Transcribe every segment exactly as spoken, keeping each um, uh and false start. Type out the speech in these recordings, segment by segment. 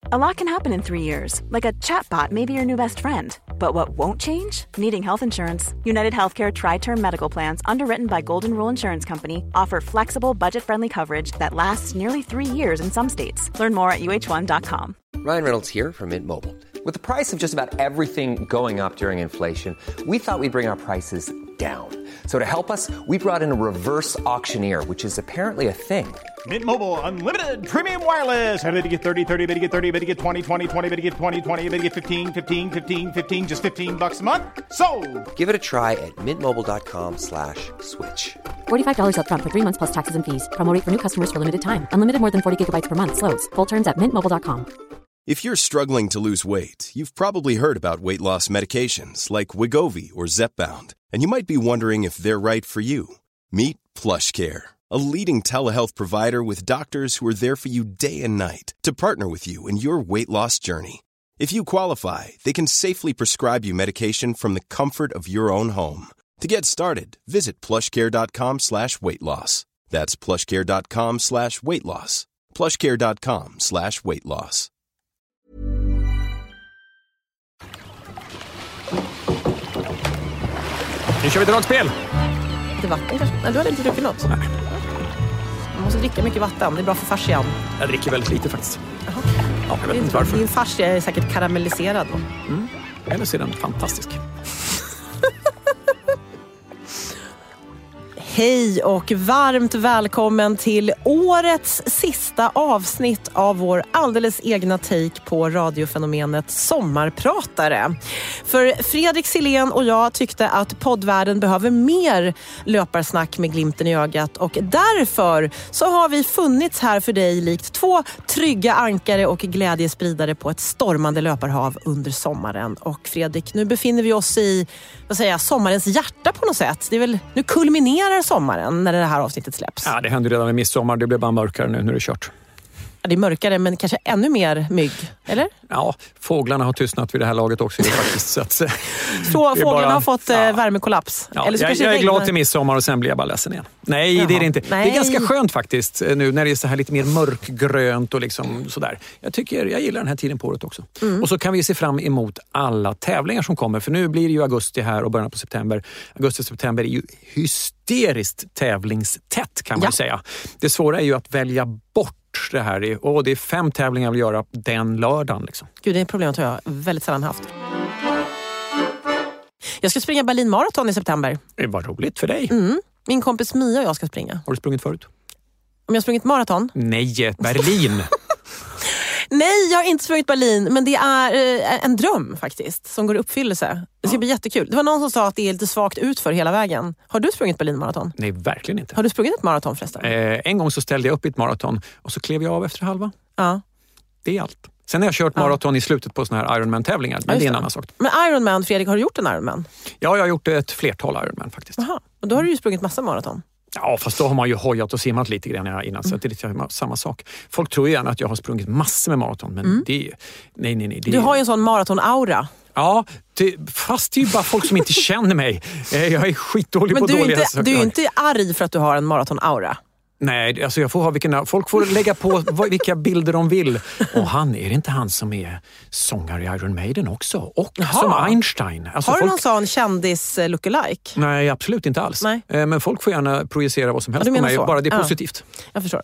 A lot can happen in three years, like a chatbot may be your new best friend. But what won't change? Needing health insurance. United Healthcare Tri-Term Medical Plans, underwritten by Golden Rule Insurance Company, offer flexible, budget-friendly coverage that lasts nearly three years in some states. Learn more at U H one dot com. Ryan Reynolds here from Mint Mobile. With the price of just about everything going up during inflation, we thought we'd bring our prices down. So to help us, we brought in a reverse auctioneer, which is apparently a thing. Mint Mobile Unlimited Premium Wireless. How to get thirty, thirty, how to get thirty, how to get twenty, twenty, twenty, how to get twenty, twenty, how to get fifteen, fifteen, fifteen, fifteen, just fifteen bucks a month? Sold! Give it a try at mintmobile.com slash switch. forty-five dollars up front for three months plus taxes and fees. Promo rate for new customers for limited time. Unlimited more than forty gigabytes per month. Slows full terms at mint mobile dot com. If you're struggling to lose weight, you've probably heard about weight loss medications like Wegovy or Zepbound, and you might be wondering if they're right for you. Meet PlushCare, a leading telehealth provider with doctors who are there for you day and night to partner with you in your weight loss journey. If you qualify, they can safely prescribe you medication from the comfort of your own home. To get started, visit plushcare.com slash weight loss. That's plushcare.com slash weight loss. plushcare.com slash weight loss. Nu kör vi dragspel. Lite vatten kanske? Nej, du hade inte druckit något. Nej. Man måste dricka mycket vatten. Det är bra för fascian. Jag dricker väldigt lite faktiskt. Jaha. Ja, jag vet inte varför. Din fascia är säkert karamelliserad då. Mm. Eller så är den fantastisk. Hej och varmt välkommen till årets sista avsnitt av vår alldeles egna take på radiofenomenet Sommarpratare. För Fredrik Silén och jag tyckte att poddvärlden behöver mer löparsnack med glimten i ögat, och därför så har vi funnits här för dig likt två trygga ankare och glädjespridare på ett stormande löparhav under sommaren. Och Fredrik, nu befinner vi oss i vad säger jag, sommarens hjärta på något sätt. Det är väl, nu kulminerar sommaren när det här avsnittet släpps. Ja, det hände redan med midsommar. Det blev bara mörkare nu när det är kört. Ja, det är mörkare, men kanske ännu mer mygg, eller? Ja, fåglarna har tystnat vid det här laget också. Det är faktiskt, så att, så fåglarna bara, har fått ja. värmekollaps? Ja, eller så jag, jag är glad till midsommar och sen blir jag bara ledsen igen. Nej, Jaha. det är det inte. Nej. Det är ganska skönt faktiskt nu när det är så här lite mer mörkgrönt och liksom sådär. Jag tycker, jag gillar den här tiden på året också. Mm. Och så kan vi se fram emot alla tävlingar som kommer. För nu blir det ju augusti här och början på september. Augusti och september är ju hysteriskt tävlingstätt kan man ja. säga. Det svåra är ju att välja bort det här är, och det är fem tävlingar jag vill göra den lördagen liksom. Gud, det är problemet har jag väldigt sällan haft. Jag ska springa Berlin Marathon i september. Det var roligt för dig. Mm. Min kompis Mia och jag ska springa. Har du sprungit förut? Om jag har sprungit maraton? Nej, Berlin. Nej, jag har inte sprungit Berlin, men det är eh, en dröm faktiskt som går i uppfyllelse. Det ska ja. bli jättekul. Det var någon som sa att det är lite svagt ut för hela vägen. Har du sprungit Berlin-maraton? Nej, verkligen inte. Har du sprungit ett maraton förresten? Eh, en gång så ställde jag upp i ett maraton och så klev jag av efter halva. Ja. Det är allt. Sen har jag kört maraton ja. i slutet på såna här Ironman-tävlingar, men ja, det är en annan sak. Men Ironman, Fredrik, har du gjort en Ironman? Ja, jag har gjort ett flertal Ironman faktiskt. Jaha, och då har du ju sprungit massa maraton. Ja, fast då har man ju hojat och simmat lite grann innan, så mm. det är lite samma sak. Folk tror ju gärna att jag har sprungit massor med maraton, men mm. det är nej, nej, nej. Det du har ju en sån maraton-aura. Ja, det, fast det är ju bara folk som inte känner mig. Jag är skitdålig men på du dåliga inte, saker. Du är ju inte arg för att du har en maraton-aura. Nej, alltså jag får ha vilken, folk får lägga på vilka bilder de vill. Och han, är det inte han som är sångare i Iron Maiden också? Och Jaha. som Einstein. Alltså har du folk... någon sån kändis-lookalike? Nej, absolut inte alls. Nej. Men folk får gärna projicera vad som helst på mig, så? bara det är ja. positivt. Jag förstår.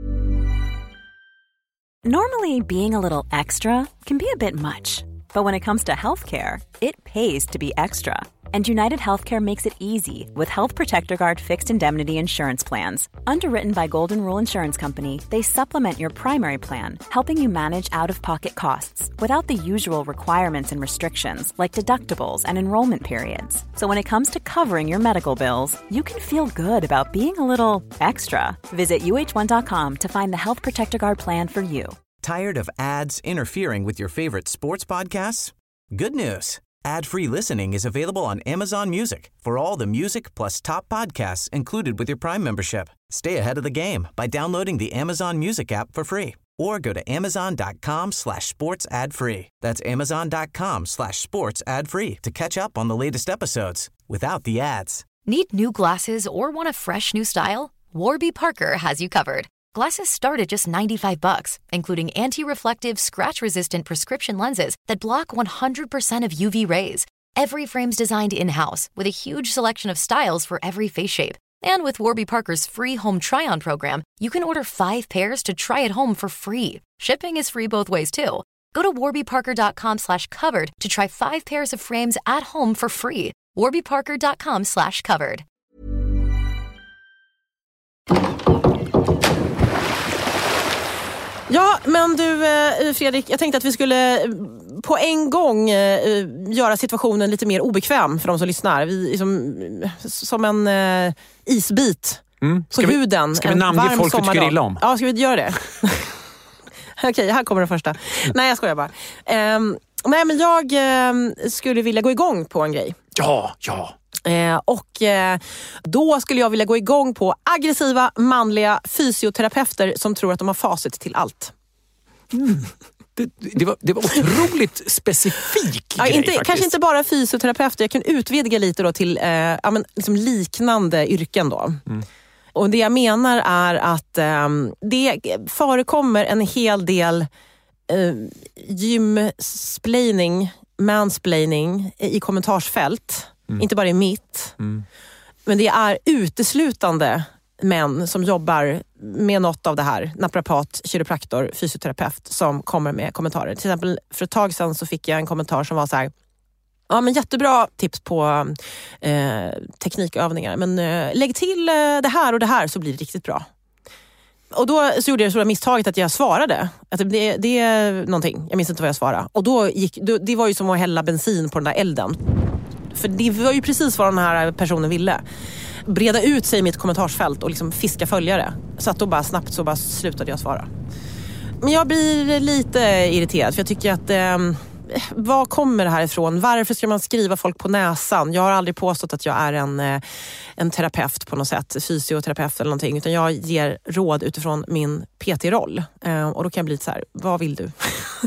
Normally, being a little extra can be a bit much. But when it comes to healthcare, it pays to be extra. And United Healthcare makes it easy with Health Protector Guard fixed indemnity insurance plans. Underwritten by Golden Rule Insurance Company, they supplement your primary plan, helping you manage out-of-pocket costs without the usual requirements and restrictions like deductibles and enrollment periods. So when it comes to covering your medical bills, you can feel good about being a little extra. Visit U H one dot com to find the Health Protector Guard plan for you. Tired of ads interfering with your favorite sports podcasts? Good news. Ad-free listening is available on Amazon Music for all the music plus top podcasts included with your Prime membership. Stay ahead of the game by downloading the Amazon Music app for free or go to amazon.com slash sports ad free. That's amazon.com slash sports ad free to catch up on the latest episodes without the ads. Need new glasses or want a fresh new style? Warby Parker has you covered. Glasses start at just ninety-five bucks, including anti-reflective, scratch-resistant prescription lenses that block one hundred percent of U V rays. Every frame's designed in-house with a huge selection of styles for every face shape. And with Warby Parker's free home try-on program, you can order five pairs to try at home for free. Shipping is free both ways, too. Go to warbyparker.com slash covered to try five pairs of frames at home for free. warbyparker.com slash covered. Ja, men du Fredrik, jag tänkte att vi skulle på en gång göra situationen lite mer obekväm för de som lyssnar. Vi liksom, som en uh, isbit mm. på vi, huden. Ska vi namnge folk vi tycker illa om? Ja, ska vi göra det? Okej, okay, här kommer den första. Nej, jag skojar bara. Um, nej, men jag um, skulle vilja gå igång på en grej. Ja, ja. Eh, och eh, då skulle jag vilja gå igång på aggressiva manliga fysioterapeuter som tror att de har facit till allt. Mm. Det, det, var, det var otroligt specifik ja, grej inte, faktiskt. Kanske inte bara fysioterapeuter, jag kan utvidga lite då till eh, ja, men, liksom liknande yrken då. Mm. Och det jag menar är att eh, det förekommer en hel del eh, gymsplaining, mansplaining i kommentarsfält. Mm. Inte bara i mitt. Mm. Men det är uteslutande män som jobbar med något av det här. Naprapat, kiropraktor, fysioterapeut som kommer med kommentarer. Till exempel för ett tag sedan så fick jag en kommentar som var så här: ja, men jättebra tips på eh, teknikövningar. Men eh, lägg till eh, det här och det här så blir det riktigt bra. Och då så gjorde jag det stora misstaget att jag svarade. Att det, det är någonting. Jag minns inte vad jag svarade. Och då gick, då, det var ju som att hälla bensin på den där elden. För det var ju precis vad den här personen ville. Breda ut sig i mitt kommentarsfält och liksom fiska följare. Så att då bara snabbt så bara slutade jag svara. Men jag blir lite irriterad för jag tycker att eh, vad kommer det här ifrån? Varför ska man skriva folk på näsan? Jag har aldrig påstått att jag är en, eh, en terapeut på något sätt, fysioterapeut eller någonting, utan jag ger råd utifrån min P T-roll. Eh, och då kan jag bli lite så här: vad vill du?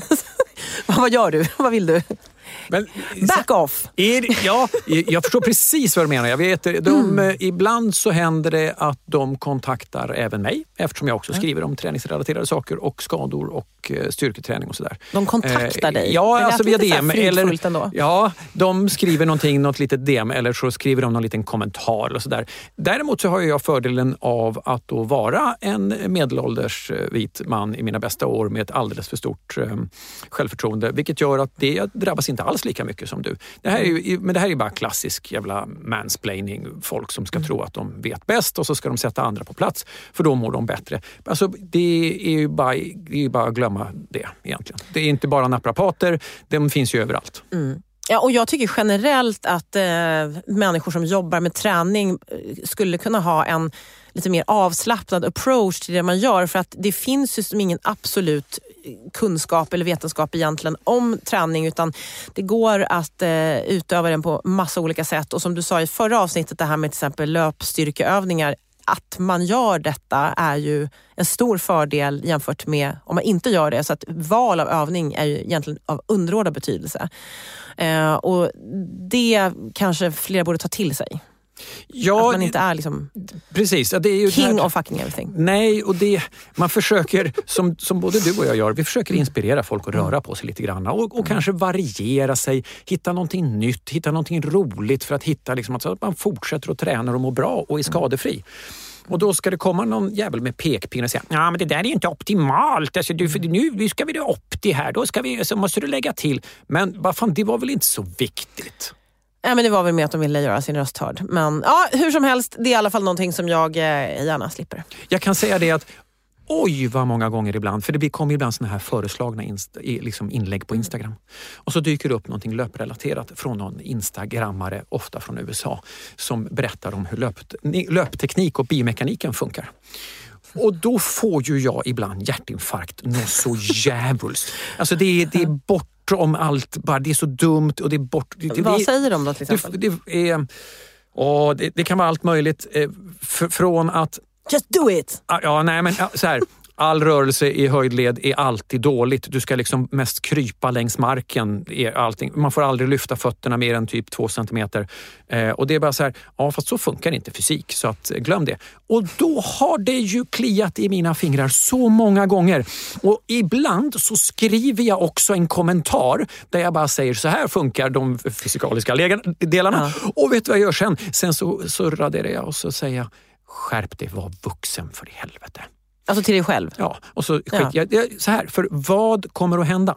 Vad gör du? Vad vill du? Men, back off! Är, ja, jag förstår precis vad du menar. Jag vet, de, mm. Ibland så händer det att de kontaktar även mig, eftersom jag också skriver om träningsrelaterade saker och skador och styrketräning och sådär. De kontaktar eh, dig? Ja, alltså via D M. Eller, ändå. Ja, de skriver någonting, något litet D M eller så skriver de någon liten kommentar eller sådär. Däremot så har jag fördelen av att då vara en medelålders vit man i mina bästa år med ett alldeles för stort eh, självförtroende, vilket gör att det drabbas inte alls lika mycket som du. Det här är ju, men det här är ju bara klassisk jävla mansplaining. Folk som ska mm. tro att de vet bäst och så ska de sätta andra på plats för då mår de bättre. Alltså det är ju bara, det är ju bara att glömma det egentligen. Det är inte bara naprapater, de finns ju överallt. Mm. Ja, och jag tycker generellt att eh, människor som jobbar med träning skulle kunna ha en lite mer avslappnad approach till det man gör, för att det finns ju som ingen absolut kunskap eller vetenskap egentligen om träning, utan det går att eh, utöva den på massa olika sätt. Och som du sa i förra avsnittet, det här med till exempel löpstyrkeövningar, att man gör detta är ju en stor fördel jämfört med om man inte gör det. Så att val av övning är ju egentligen av underordnad betydelse. Eh, och det kanske fler borde ta till sig. Ja, att man inte är liksom precis. Det är ju king här, of fucking everything. Nej, och det, man försöker, som, som både du och jag gör, vi försöker inspirera folk att röra på sig lite grann och, och mm. kanske variera sig, hitta någonting nytt, hitta någonting roligt för att hitta liksom, att, så att man fortsätter att träna och må bra och är skadefri. Och då ska det komma någon jävel med pekpinne och säga: ja, men det där är inte optimalt. Alltså, du, för nu ska vi det upp det här. Då ska vi, så måste du lägga till. Men vad fan, det var väl inte så viktigt? Ja, men det var väl med att de ville göra sin röst hörd. Men ja, hur som helst, det är i alla fall någonting som jag eh, gärna slipper. Jag kan säga det att oj vad många gånger ibland, för det kommer ibland såna här föreslagna inst- liksom inlägg på Instagram. Och så dyker det upp någonting löprelaterat från någon instagrammare, ofta från U S A, som berättar om hur löp- löpteknik och biomekaniken funkar. Och då får ju jag ibland hjärtinfarkt något så jävulst. Alltså det är, det är bort om allt, bara det är så dumt och det är bort. Det, Vad det, säger de då till exempel? Det, det, är, åh, det, det kan vara allt möjligt. Eh, för, från att... Just do it! Ja, nej men så här... all rörelse i höjdled är alltid dåligt. Du ska liksom mest krypa längs marken. Är allting. Man får aldrig lyfta fötterna mer än typ två centimeter. Eh, och det är bara så här, ja fast så funkar inte fysik. Så att, glöm det. Och då har det ju kliat i mina fingrar så många gånger. Och ibland så skriver jag också en kommentar där jag bara säger så här funkar de fysikaliska delarna. Ja. Och vet du vad jag gör sen? Sen så, så raderar jag och så säger jag, skärp dig, var vuxen för i helvete. Alltså till dig själv? Ja, och så skit ja. jag, så här, för vad kommer att hända?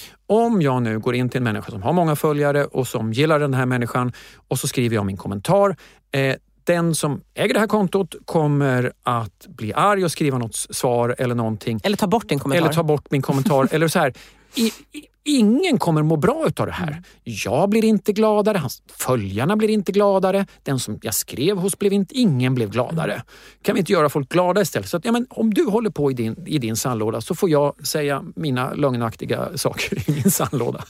Om jag nu går in till en människa som har många följare och som gillar den här människan och så skriver jag min kommentar. Eh, den som äger det här kontot kommer att bli arg och skriva något svar eller någonting. Eller ta bort din kommentar. Eller ta bort min kommentar. Eller så här, i, i, ingen kommer må bra utav det här. Jag blir inte gladare, hans följarna blir inte gladare, den som jag skrev hos blev inte, ingen blev gladare. Kan vi inte göra folk glada istället? Så att, ja, men om du håller på i din, i din sandlåda så får jag säga mina lögnaktiga saker i min sandlåda.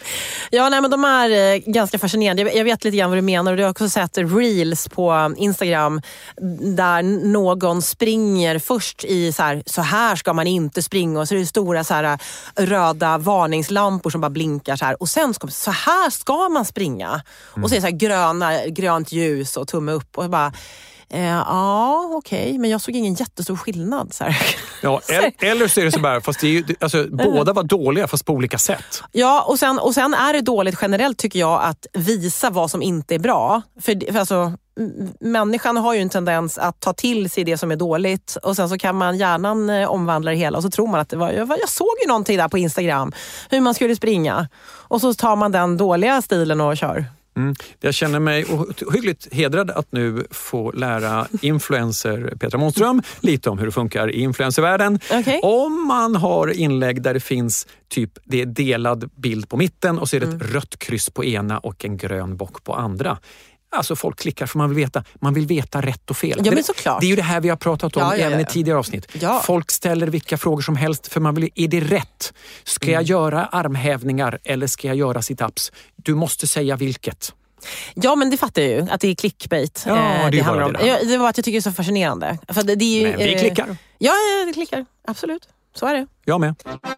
Ja, nej, men de är ganska fascinerande. Jag vet lite grann vad du menar och du har också sett reels på Instagram där någon springer först i så här, så här ska man inte springa och så är det stora så här röda varningslampor som bara blinkar så här och sen ska så här ska man springa och så är det så här gröna, grönt ljus och tumme upp och bara Eh, ja, okej. Okay. Men jag såg ingen jättestor skillnad. Så här. Ja, eller så är det så bara, fast det är ju, alltså, båda var dåliga fast på olika sätt. Ja, och sen, och sen är det dåligt generellt tycker jag att visa vad som inte är bra. För, för alltså, människan har ju en tendens att ta till sig det som är dåligt och sen så kan man hjärnan omvandla det hela och så tror man att det var, jag, jag såg ju någonting där på Instagram hur man skulle springa och så tar man den dåliga stilen och kör. Mm. Jag känner mig hyggligt hedrad att nu få lära influencer Petra Månström lite om hur det funkar i influencervärlden. Okay. Om man har inlägg där det finns typ det är delad bild på mitten och så är det ett mm. rött kryss på ena och en grön bock på andra. Alltså folk klickar för man vill veta, man vill veta rätt och fel. Ja, men såklart. Det är ju det här vi har pratat om ja, ja, även ja. i tidigare avsnitt. Ja. Folk ställer vilka frågor som helst för man vill, är det rätt? Ska mm. jag göra armhävningar eller ska jag göra sit-ups? Du måste säga vilket. Ja, men det fattar jag ju att det är clickbait. Ja, det, det, handlar om. Det, ja, det var att jag tycker det är så fascinerande. För det, det är ju, men vi klickar. Eh, ja, det klickar. Absolut. Så är det. Jag med.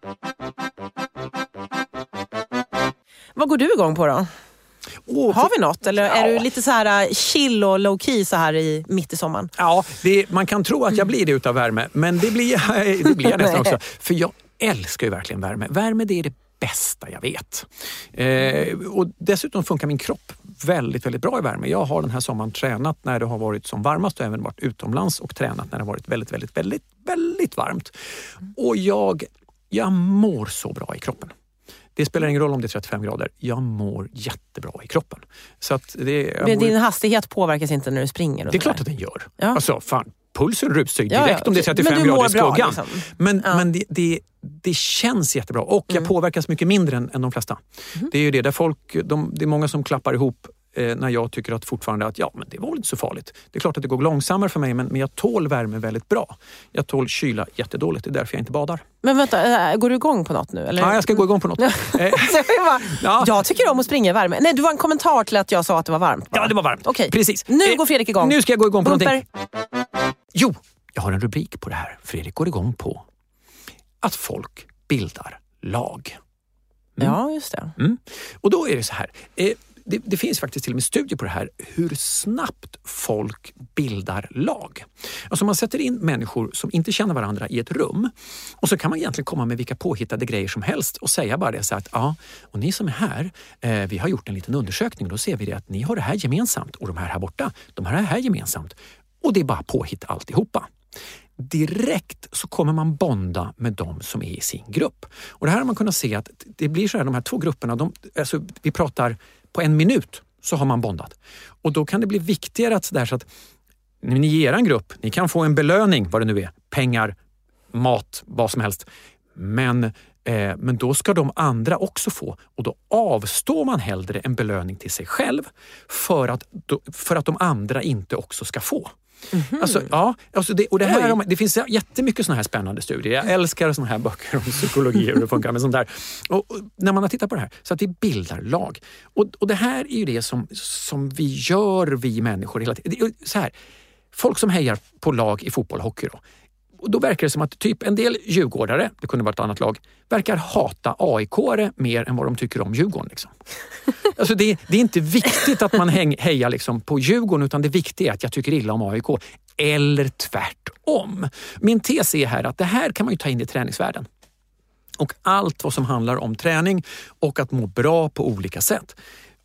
Vad går du igång på då? Oh, har vi något? Eller ja. är du lite så här chill och low key så här i, mitt i sommaren? Ja, det, man kan tro att jag blir det utav värme. Men det blir, det blir jag nästan också. För jag älskar ju verkligen värme. Värme, det är det bästa jag vet. Eh, och dessutom funkar min kropp väldigt, väldigt bra i värme. Jag har den här sommaren tränat när det har varit som varmast och även varit utomlands och tränat när det har varit väldigt, väldigt, väldigt, väldigt varmt. Och jag, jag mår så bra i kroppen. Det spelar ingen roll om det är trettiofem grader. Jag mår jättebra i kroppen. Så att det, Men mår... din hastighet påverkas inte när du springer? Och det är klart att den gör. Ja. Alltså, fan, pulsen rusar ju direkt ja, ja. om det är trettiofem men grader i skuggan. Bra, liksom. Men, ja. men det, det, det känns jättebra. Och jag mm. påverkas mycket mindre än, än de flesta. Mm. Det är ju det där folk, de, det är många som klappar ihop eh, när jag tycker att fortfarande att ja, men det var väl inte så farligt. Det är klart att det går långsammare för mig, men, men jag tål värme väldigt bra. Jag tål kyla jättedåligt, det är därför jag inte badar. Men vänta, går du igång på något nu? Eller? Ja, jag ska gå igång på något. jag, bara, ja. jag tycker om att springa i värme. Nej, du var en kommentar till att jag sa att det var varmt. Bara. Ja, det var varmt. Okej, precis. Nu eh, går Fredrik igång. Nu ska jag gå igång på Bumper. någonting. Jo, jag har en rubrik på det här. Fredrik går igång på att folk bildar lag. Mm. Ja, just det. Mm. Och då är det så här. Eh, det, det finns faktiskt till och med studier på det här. Hur snabbt folk bildar lag. Alltså man sätter in människor som inte känner varandra i ett rum. Och så kan man egentligen komma med vilka påhittade grejer som helst. Och säga bara det så att ja, och ni som är här. Eh, vi har gjort en liten undersökning. Och då ser vi det att ni har det här gemensamt. Och de här här borta, de har det här gemensamt. Och det är bara påhitt alltihopa. Direkt så kommer man bonda med de som är i sin grupp. Och det här har man kunnat se att det blir så här, de här två grupperna, de, alltså vi pratar på en minut så har man bondat. Och då kan det bli viktigare att, så där, så att ni ger en grupp, ni kan få en belöning, vad det nu är, pengar, mat, vad som helst. Men, eh, men då ska de andra också få. Och då avstår man hellre en belöning till sig själv för att, för att de andra inte också ska få. Mm-hmm. Alltså, ja, alltså det, och det, här, det finns jättemycket såna här spännande studier. Jag älskar såna här böcker om psykologi och hur det funkar med sånt där. Och, och när man har tittat på det här så att vi bildar lag. Och, och det här är ju det som, som vi gör, vi människor hela tiden. Så här, folk som hejar på lag i fotboll och hockey då. Och då verkar det som att typ en del djurgårdare, det kunde vara ett annat lag, verkar hata A I K-are mer än vad de tycker om Djurgården. Liksom. Alltså det, det är inte viktigt att man häng, hejar liksom på Djurgården, utan det viktiga är att jag tycker illa om A I K. Eller tvärtom. Min tes är här att det här kan man ju ta in i träningsvärlden. Och allt vad som handlar om träning och att må bra på olika sätt.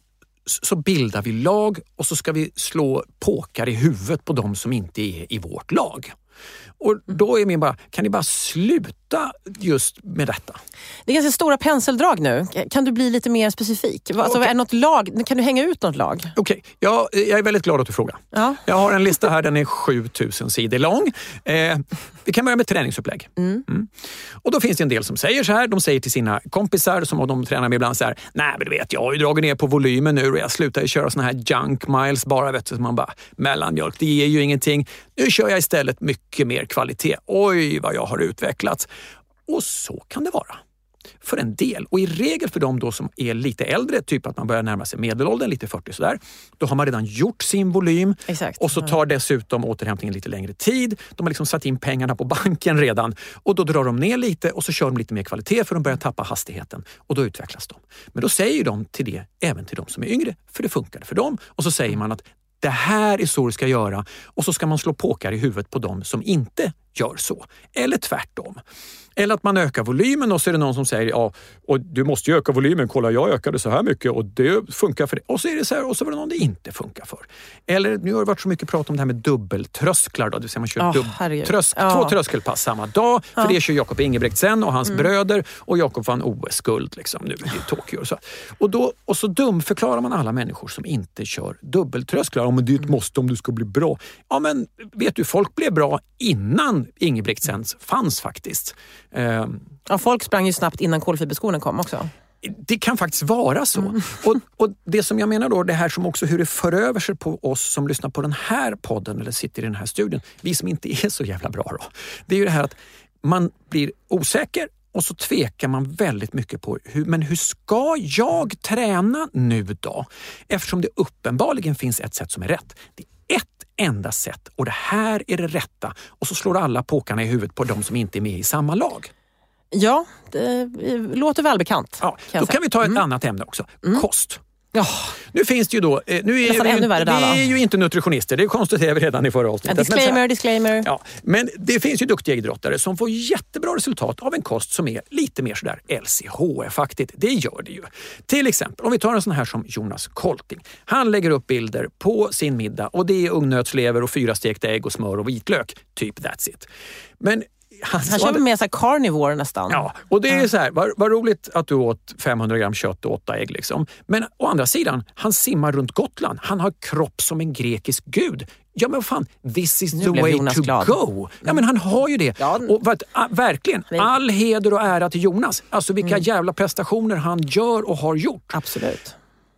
Så bildar vi lag och så ska vi slå påkar i huvudet på de som inte är i vårt lag. Och då är min bara, kan ni bara sluta just med detta? Det är ganska stora penseldrag nu. Kan du bli lite mer specifik? Alltså, okay. Är något lag, kan du hänga ut något lag? Okej, okay. jag, jag är väldigt glad att du frågar. Ja. Jag har en lista här, den är sjutusen sidor lång. Eh, vi kan börja med träningsupplägg. Mm. Mm. Och då finns det en del som säger så här, de säger till sina kompisar som de tränar med ibland så här, nej men du vet, jag har ju dragit ner på volymen nu och jag slutar ju köra såna här junk miles bara, vet du, som man bara, mellanmjölk, det ger ju ingenting. Nu kör jag istället mycket mer kvalitet. Oj, vad jag har utvecklats. Och så kan det vara. För en del. Och i regel för de då som är lite äldre, typ att man börjar närma sig medelåldern, lite fyrtio sådär, då har man redan gjort sin volym. Exakt. Och så tar dessutom återhämtningen lite längre tid. De har liksom satt in pengarna på banken redan. Och då drar de ner lite och så kör de lite mer kvalitet för de börjar tappa hastigheten. Och då utvecklas de. Men då säger de till det även till de som är yngre, för det funkar för dem. Och så säger man att det här är så du ska göra, och så ska man slå påkar i huvudet på dem som inte gör så. Eller tvärtom. Eller att man ökar volymen och så är det någon som säger, ja, och du måste ju öka volymen, kolla jag ökade så här mycket och det funkar för det. Och så är det så här, och så var det någon det inte funkar för. Eller nu har det varit så mycket prat om det här med dubbeltrösklar då, det vill säga man kör oh, dubb- trösk, ja. två tröskelpass samma dag, för ja. det kör Jakob Ingebrigtsen och hans mm. bröder, och Jakob vann O S-guld liksom nu i Tokyo och så. Och, då, och så dumförklarar man alla människor som inte kör dubbeltrösklar. Ja, men det är ett måste om du ska bli bra. Ja, men vet du, folk blev bra innan Ingebrigtsens fanns faktiskt. Um, ja, folk sprang ju snabbt innan kolfiberskorna kom också. Det kan faktiskt vara så. Mm. Och, och det som jag menar då, det här som också hur det för över sig på oss som lyssnar på den här podden eller sitter i den här studien, vi som inte är så jävla bra då. Det är ju det här att man blir osäker och så tvekar man väldigt mycket på hur, men hur ska jag träna nu då? Eftersom det uppenbarligen finns ett sätt som är rätt. Det är ett enda sätt och det här är det rätta, och så slår alla påkarna i huvudet på de som inte är med i samma lag. Ja, det låter välbekant. Ja, kan då kan vi ta ett mm. annat ämne också. Mm. Kost. Ja. Nu finns det ju då, nu är, vi, vi är ju inte nutritionister, det konstaterade vi redan i förra avsnittet. Disclaimer, men, disclaimer. Ja, men det finns ju duktiga idrottare som får jättebra resultat av en kost som är lite mer sådär L C H F-aktigt. Det gör det ju. Till exempel, om vi tar en sån här som Jonas Kolting. Han lägger upp bilder på sin middag och det är ungnötslever och fyra stekta ägg och smör och vitlök. Typ that's it. Men Han, han kör med så här carnivore nästan. Ja, och det är så här, vad, vad roligt att du åt femhundra gram kött och åtta ägg liksom. Men å andra sidan, han simmar runt Gotland. Han har kropp som en grekisk gud. Ja men vad fan, this is nu the way Jonas to glad. go. Ja men han har ju det. Ja. Och vad, ah, verkligen, all heder och ära till Jonas. Alltså vilka mm. jävla prestationer han gör och har gjort. Absolut.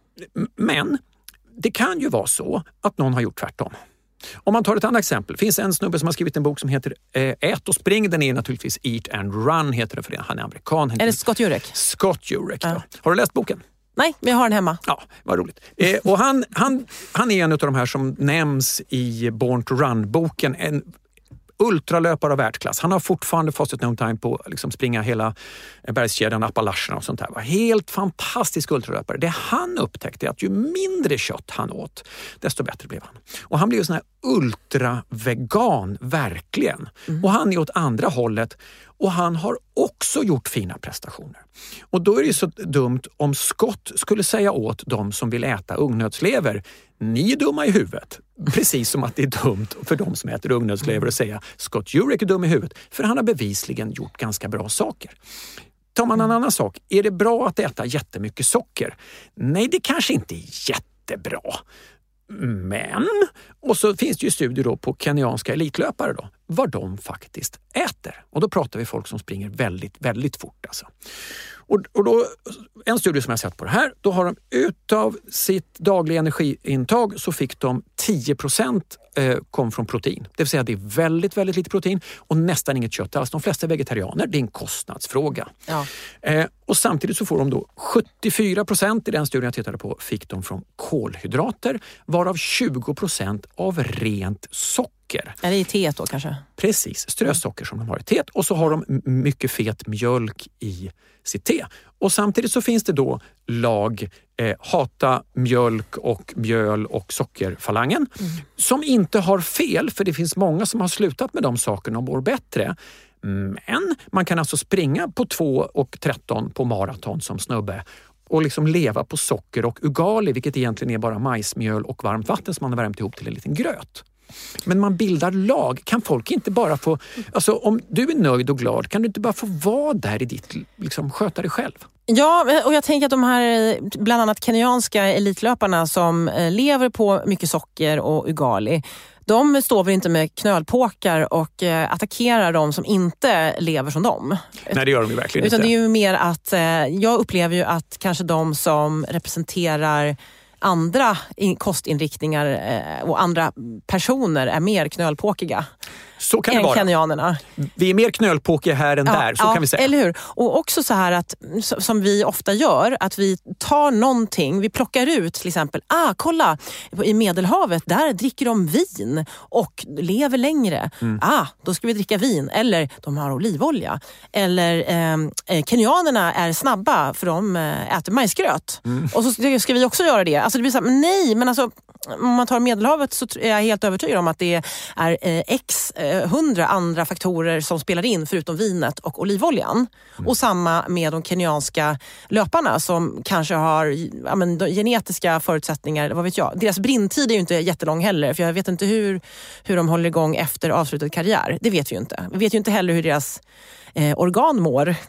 Men det kan ju vara så att någon har gjort tvärtom. Om man tar ett annat exempel, finns en snubbe som har skrivit en bok som heter eh, Ät och spring. Den är naturligtvis Eat and Run heter det, för det. Han är amerikan. Är det Scott Jurek? Scott Jurek, ja. Ja. Har du läst boken? Nej, men jag har den hemma. Ja, vad roligt. Eh, och han, han, han är en av de här som nämns i Born to Run-boken. En ultralöpare av världsklass. Han har fortfarande fastest no time på att liksom springa hela bergskedjan, Appalacherna och sånt där. Helt fantastisk ultralöpare. Det han upptäckte är att ju mindre kött han åt, desto bättre blev han. Och han blev ju sån här ultravegan, verkligen. Mm. Och han är åt andra hållet. Och han har också gjort fina prestationer. Och då är det ju så dumt om Scott skulle säga åt de som vill äta ungnötslever, ni är dumma i huvudet. Precis som att det är dumt för de som äter ungnötslever att säga Scott Jurek är dum i huvudet. För han har bevisligen gjort ganska bra saker. Tar man en annan sak, är det bra att äta jättemycket socker? Nej, det kanske inte är jättebra. Men, och så finns det ju studier då på kenyanska elitlöpare då, vad de faktiskt äter. Och då pratar vi folk som springer väldigt, väldigt fort alltså. Och, och då, en studie som jag sett på det här, då har de utav sitt dagliga energiintag så fick de tio procent eh, kom från protein. Det vill säga det är väldigt, väldigt lite protein och nästan inget kött alls. De flesta är vegetarianer, det är en kostnadsfråga. Ja. Eh, och samtidigt så får de då sjuttiofyra procent i den studien jag tittade på fick de från kolhydrater, varav tjugo procent av rent socker. socker. Är det i teet då kanske? Precis, strösocker som de har i teet. Och så har de mycket fet mjölk i sitt te. Och samtidigt så finns det då lag eh, hata mjölk och mjöl och sockerfalangen mm. som inte har fel, för det finns många som har slutat med de sakerna och mår bättre. Men man kan alltså springa på två och tretton på maraton som snubbe och liksom leva på socker och ugali, vilket egentligen är bara majsmjöl och varmt vatten som man har värmt ihop till en liten gröt. Men man bildar lag. Kan folk inte bara få... Alltså om du är nöjd och glad, kan du inte bara få vara där i ditt... Liksom sköta dig själv? Ja, och jag tänker att de här bland annat kenyanska elitlöparna som lever på mycket socker och ugali, de står väl inte med knölpåkar och eh, attackerar de som inte lever som dem. Nej, det gör de ju verkligen Utan inte. det är ju mer att, eh, jag upplever ju att kanske de som representerar andra kostinriktningar eh, och andra personer är mer knölpåkiga. Så kan det än vara. Kenyanerna. Vi är mer knölpåkiga här än ja, där, så ja, kan vi säga. Eller hur? Och också så här att, som vi ofta gör, att vi tar någonting, vi plockar ut till exempel, ah kolla, i Medelhavet, där dricker de vin och lever längre. Mm. Ah, då ska vi dricka vin. Eller de har olivolja. Eller eh, kenyanerna är snabba för de eh, äter majsgröt. Mm. Och så ska vi också göra det. Alltså det blir så här, men nej, men alltså om man tar Medelhavet så är jag helt övertygad om att det är eh, x eh, hundra andra faktorer som spelar in förutom vinet och olivoljan. Mm. Och samma med de kenyanska löparna som kanske har ja, men, genetiska förutsättningar, vad vet jag. Deras brintid är ju inte jättelång heller, för jag vet inte hur, hur de håller igång efter avslutad karriär. Det vet vi ju inte. Vi vet ju inte heller hur deras Eh, organ mår. Eh,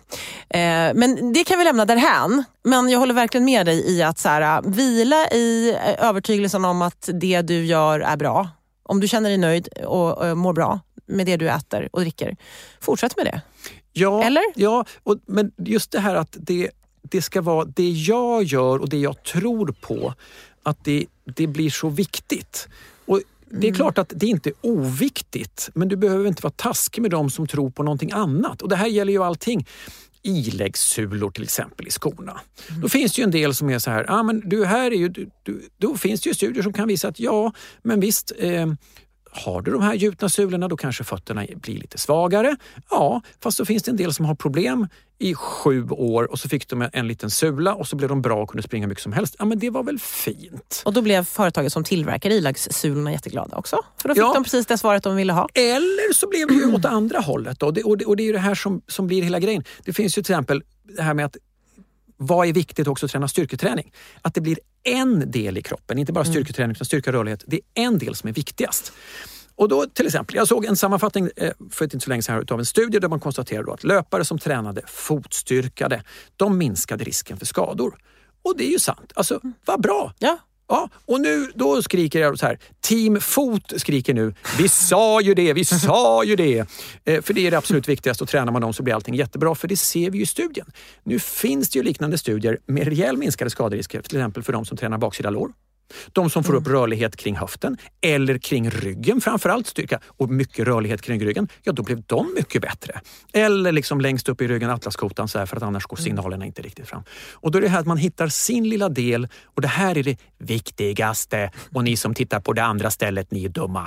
men det kan vi lämna därhän. Men jag håller verkligen med dig i att så här, vila i eh, övertygelsen om att det du gör är bra. Om du känner dig nöjd och, och mår bra med det du äter och dricker, fortsätt med det. Ja, eller? Ja, och, men just det här att det, det ska vara det jag gör och det jag tror på, att det, det blir så viktigt. Och det är klart att det inte är oviktigt, men du behöver inte vara taskig med dem som tror på någonting annat. Och det här gäller ju allting. Iläggssulor till exempel i skorna. Mm. Då finns det ju en del som är så här, ja ah, men du här är ju, du, du, då finns det ju studier som kan visa att ja, men visst, eh, har du de här gjutna sulorna då kanske fötterna blir lite svagare. Ja, fast så finns det en del som har problem i sju år och så fick de en liten sula och så blev de bra och kunde springa mycket som helst. Ja, men det var väl fint. Och då blev företaget som tillverkar iläggssulorna jätteglada också. För då fick ja. de precis det svaret de ville ha. Eller så blev det ju åt andra hållet då. Och det, och det, och det är ju det här som, som blir hela grejen. Det finns ju till exempel det här med att vad är viktigt också att träna styrketräning? Att det blir en del i kroppen, inte bara styrketräning utan styrka och rörlighet. Det är en del som är viktigast. Och då till exempel, jag såg en sammanfattning för inte så länge sedan av en studie där man konstaterade att löpare som tränade fotstyrkade, de minskade risken för skador. Och det är ju sant. Alltså, vad bra! Ja. Ja, och nu då skriker jag så här, Team Fot skriker nu, vi sa ju det, vi sa ju det. Eh, för det är det absolut viktigaste, och tränar man dem så blir allting jättebra, för det ser vi ju i studien. Nu finns det ju liknande studier med rejäl minskade skaderisker, till exempel för de som tränar baksida lår. De som får upp rörlighet kring höften eller kring ryggen, framförallt styrka, och mycket rörlighet kring ryggen, ja då blev de mycket bättre. Eller liksom längst upp i ryggen, atlaskotan, så här, för att annars går signalerna inte riktigt fram. Och då är det här att man hittar sin lilla del, och det här är det viktigaste, och ni som tittar på det andra stället, ni är dumma.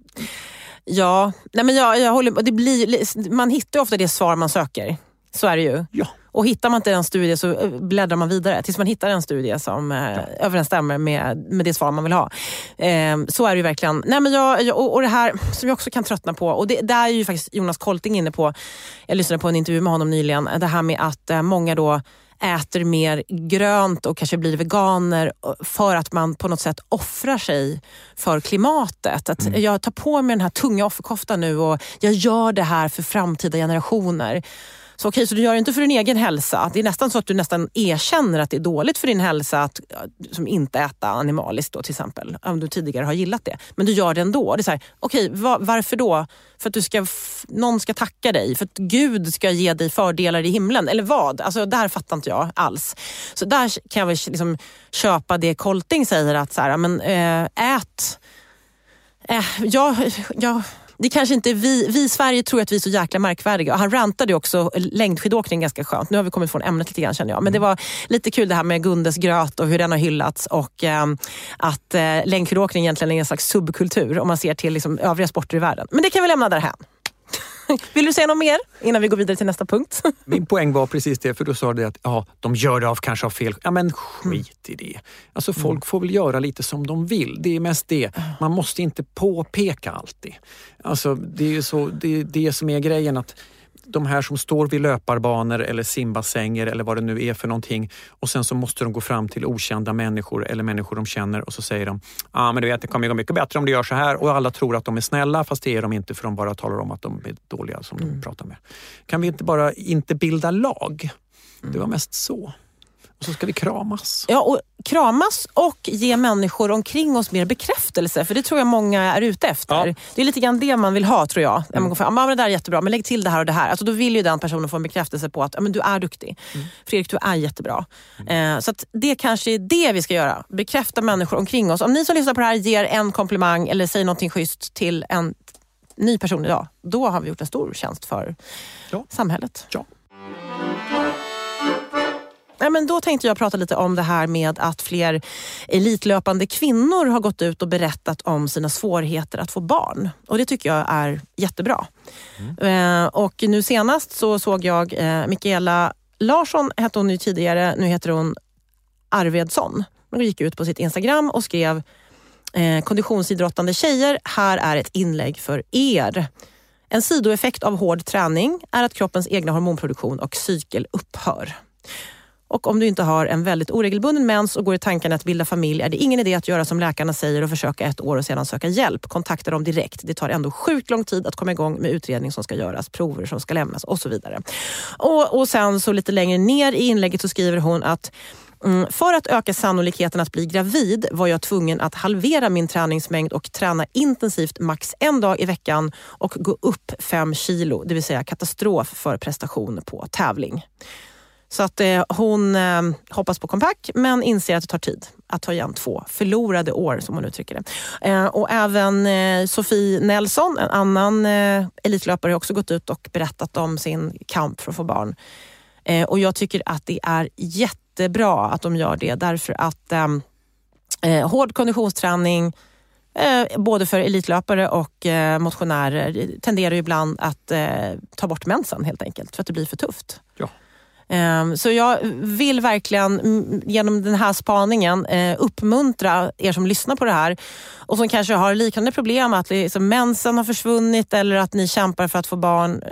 Ja, nej men jag, jag håller, det blir, man hittar ofta det svar man söker. Så är det ju. Ja. Och hittar man inte en studie så bläddrar man vidare tills man hittar en studie som eh, ja. överensstämmer med, med det svar man vill ha. Eh, så är det ju verkligen. Nej, men jag, jag, och, och det här som jag också kan tröttna på, och det där är ju faktiskt Jonas Kolting inne på. Jag lyssnade på en intervju med honom nyligen. Det här med att eh, många då äter mer grönt och kanske blir veganer för att man på något sätt offrar sig för klimatet. Att mm. jag tar på mig den här tunga offerkoftan nu och jag gör det här för framtida generationer. Så okej, så du gör det inte för din egen hälsa. Det är nästan så att du nästan erkänner att det är dåligt för din hälsa att som inte äta animaliskt då till exempel. Om du tidigare har gillat det. Men du gör det ändå. Det är så här, okej, var, varför då? För att du ska, någon ska tacka dig. För att Gud ska ge dig fördelar i himlen. Eller vad? Alltså det här fattar inte jag alls. Så där kan jag väl liksom köpa det Kolting säger att så här, men äh, ät. Äh, jag... jag det kanske inte vi, vi i Sverige tror att vi är så jäkla märkvärdiga. Och han rantade också längdskidåkning ganska skönt. Nu har vi kommit från ämnet lite grann, känner jag. Men det var lite kul det här med Gundes gröt och hur den har hyllats. Och eh, att eh, längdskidåkning egentligen är en slags subkultur om man ser till liksom, övriga sporter i världen. Men det kan vi lämna därhän. Vill du säga något mer innan vi går vidare till nästa punkt? Min poäng var precis det, för du sa det att ja, de gör det av kanske av fel. Ja, men skit i det. Alltså folk mm. får väl göra lite som de vill. Det är mest det. Man måste inte påpeka alltid. Alltså det är ju så, det är det som är grejen, att de här som står vid löparbanor eller simbassänger eller vad det nu är för någonting, och sen så måste de gå fram till okända människor eller människor de känner och så säger de, ja ah, men du vet, det kommer gå mycket bättre om du gör så här, och alla tror att de är snälla fast det är de inte, för de bara talar om att de är dåliga som mm. de pratar med. Kan vi inte bara inte bilda lag? Mm. Det var mest så. Och så ska vi kramas. Ja, och kramas och ge människor omkring oss mer bekräftelse. För det tror jag många är ute efter. Ja. Det är lite grann det man vill ha, tror jag. Mm. Man går fram, ah, men det där är jättebra, men lägg till det här och det här. Alltså, då vill ju den personen få en bekräftelse på att ah, men du är duktig. Mm. Fredrik, du är jättebra. Mm. Eh, så att det kanske är det vi ska göra. Bekräfta människor omkring oss. Om ni som lyssnar på det här ger en komplimang eller säger någonting schysst till en ny person idag, då har vi gjort en stor tjänst för ja. samhället. Ja. Ja, men då tänkte jag prata lite om det här med att fler elitlöpande kvinnor har gått ut och berättat om sina svårigheter att få barn. Och det tycker jag är jättebra. Mm. Eh, och nu senast så såg jag eh, Mikaela Larsson, hette hon ju tidigare, nu heter hon Arvedsson. Hon gick ut på sitt Instagram och skrev eh, konditionsidrottande tjejer, här är ett inlägg för er. En sidoeffekt av hård träning är att kroppens egna hormonproduktion och cykel upphör. Och om du inte har en väldigt oregelbunden mens och går i tanken att bilda familj, är det ingen idé att göra som läkarna säger och försöka ett år och sedan söka hjälp. Kontakta dem direkt. Det tar ändå sjukt lång tid att komma igång med utredning som ska göras, prover som ska lämnas och så vidare. Och, och sen så lite längre ner i inlägget så skriver hon att mm, för att öka sannolikheten att bli gravid var jag tvungen att halvera min träningsmängd och träna intensivt max en dag i veckan och gå upp fem kilo, det vill säga katastrof för prestation på tävling. Så att eh, hon eh, hoppas på comeback, men inser att det tar tid att ta igen två förlorade år, som hon uttrycker det. Eh, och även eh, Sofie Nelson, en annan eh, elitlöpare, har också gått ut och berättat om sin kamp för att få barn. Eh, och jag tycker att det är jättebra att de gör det, därför att eh, eh, hård konditionsträning eh, både för elitlöpare och eh, motionärer tenderar ibland att eh, ta bort mensen helt enkelt, för att det blir för tufft. Ja. Så jag vill verkligen genom den här spaningen uppmuntra er som lyssnar på det här och som kanske har liknande problem, att liksom mensen har försvunnit eller att ni kämpar för att få barn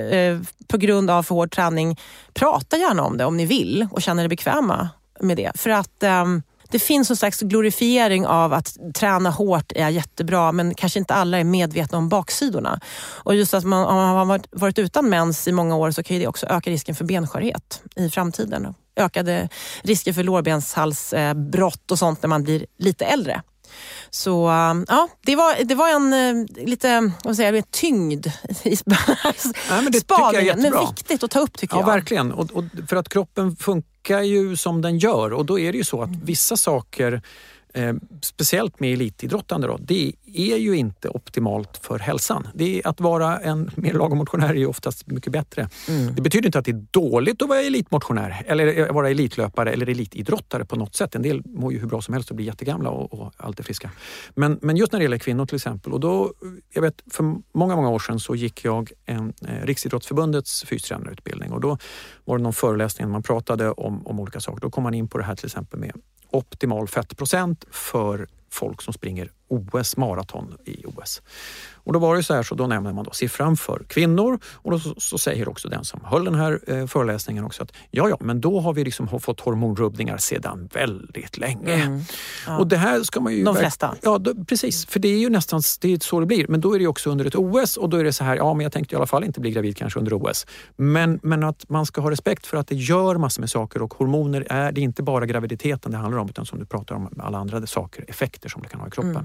på grund av för hård träning. Prata gärna om det om ni vill och känner er bekväma med det. För att det finns en slags glorifiering av att träna hårt är jättebra, men kanske inte alla är medvetna om baksidorna. Och just att man, om man har varit utan mens i många år, så kan ju det också öka risken för benskörhet i framtiden. Ökade risker för lårbenshalsbrott och sånt när man blir lite äldre. Så ja, det var, det var en lite, vad säger jag, tyngd i ja, men det spaningen, men viktigt att ta upp tycker ja, jag. Ja, verkligen. Och, och för att kroppen funkar ju som den gör, och då är det ju så att vissa saker, eh, speciellt med elitidrottande då, det är ju inte optimalt för hälsan. Det är att vara en mer lagom motionär är ju oftast mycket bättre. Mm. Det betyder inte att det är dåligt att vara elitmotionär eller vara elitlöpare eller elitidrottare på något sätt. En del mår ju hur bra som helst och blir jättegamla och, och alltid friska. Men, men just när det gäller kvinnor till exempel, och då, jag vet, för många, många år sedan så gick jag en eh, Riksidrottsförbundets fystränarutbildning, och då var det någon föreläsning man pratade om, om olika saker. Då kom man in på det här till exempel med optimal fettprocent för folk som springer O S, maraton i O S. Och då var det så här, så då nämner man då siffran för kvinnor, och då så, så säger också den som höll den här eh, föreläsningen också att ja, ja, men då har vi liksom fått hormonrubbningar sedan väldigt länge. Mm. Ja. Och det här ska man ju... De flesta. Ja, då, precis. För det är ju nästan det är så det blir. Men då är det också under ett O S, och då är det så här, ja, men jag tänkte i alla fall inte bli gravid kanske under O S. Men, men att man ska ha respekt för att det gör massor med saker, och hormoner är det är inte bara graviditeten det handlar om, utan som du pratar om alla andra saker, effekter som det kan ha i kroppen. Mm.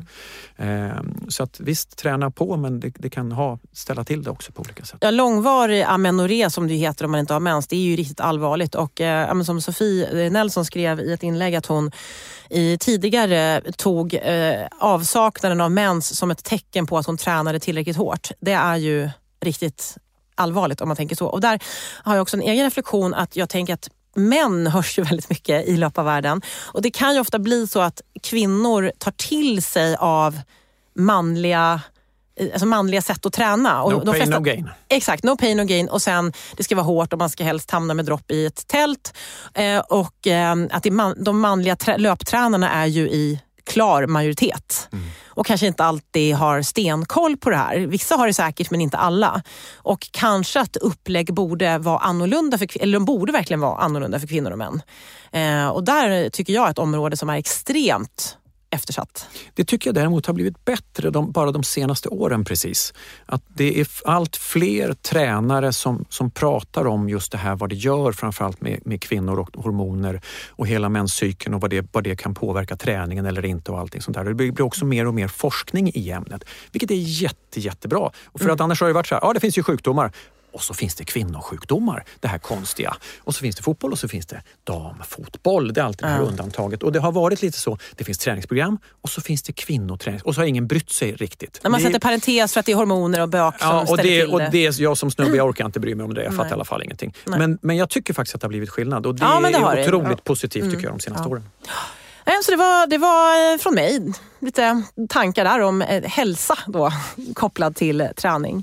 Så att visst, träna på, men det, det kan ha, ställa till det också på olika sätt. Ja, långvarig amenorré som det heter om man inte har mens, det är ju riktigt allvarligt. Och eh, som Sofie Nelson skrev i ett inlägg att hon i tidigare tog eh, avsaknaden av mens som ett tecken på att hon tränade tillräckligt hårt. Det är ju riktigt allvarligt om man tänker så. Och där har jag också en egen reflektion att jag tänker att män hörs ju väldigt mycket i löparvärlden. Och det kan ju ofta bli så att kvinnor tar till sig av manliga, alltså manliga sätt att träna. Och no de pain, flesta, no gain. Exakt, no pain, no gain. Och sen, det ska vara hårt och man ska helst hamna med dropp i ett tält. Eh, och eh, att det man, de manliga trä, löptränarna är ju i klar majoritet. Mm. Och kanske inte alltid har stenkoll på det här. Vissa har det säkert, men inte alla. Och kanske att upplägg borde vara annorlunda för, eller de borde verkligen vara annorlunda för kvinnor och män. Eh, och där tycker jag ett område som är extremt eftersatt. Det tycker jag däremot har blivit bättre de, bara de senaste åren precis. Att det är allt fler tränare som, som pratar om just det här, vad det gör framförallt med, med kvinnor och hormoner och hela menscykeln och vad det, vad det kan påverka träningen eller inte och allting sånt där. Det blir också mer och mer forskning i ämnet, vilket är jätte, jättebra. Och för mm. att annars har det varit så här, ja det finns ju sjukdomar. Och så finns det kvinnosjukdomar, det här konstiga. Och så finns det fotboll och så finns det damfotboll. Det är alltid det här mm. undantaget. Och det har varit lite så, det finns träningsprogram och så finns det kvinnoträning. Och så har ingen brytt sig riktigt. När man det... sätter parentes för att det är hormoner och bök som ja, och ställer det, till det. Och det är jag som snubbe, jag orkar inte bry mig om det. Jag fattar i alla fall ingenting. Men, men jag tycker faktiskt att det har blivit skillnad. Och det, ja, det är otroligt det. positivt tycker mm. jag de senaste ja. åren. Så det var, det var från mig lite tankar där om eh, hälsa då, kopplad till träning.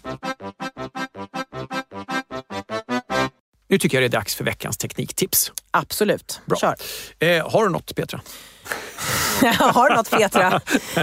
Nu tycker jag det är dags för veckans tekniktips. Absolut. Bra. Kör. Eh, har du något, Petra? Har du något, Petra?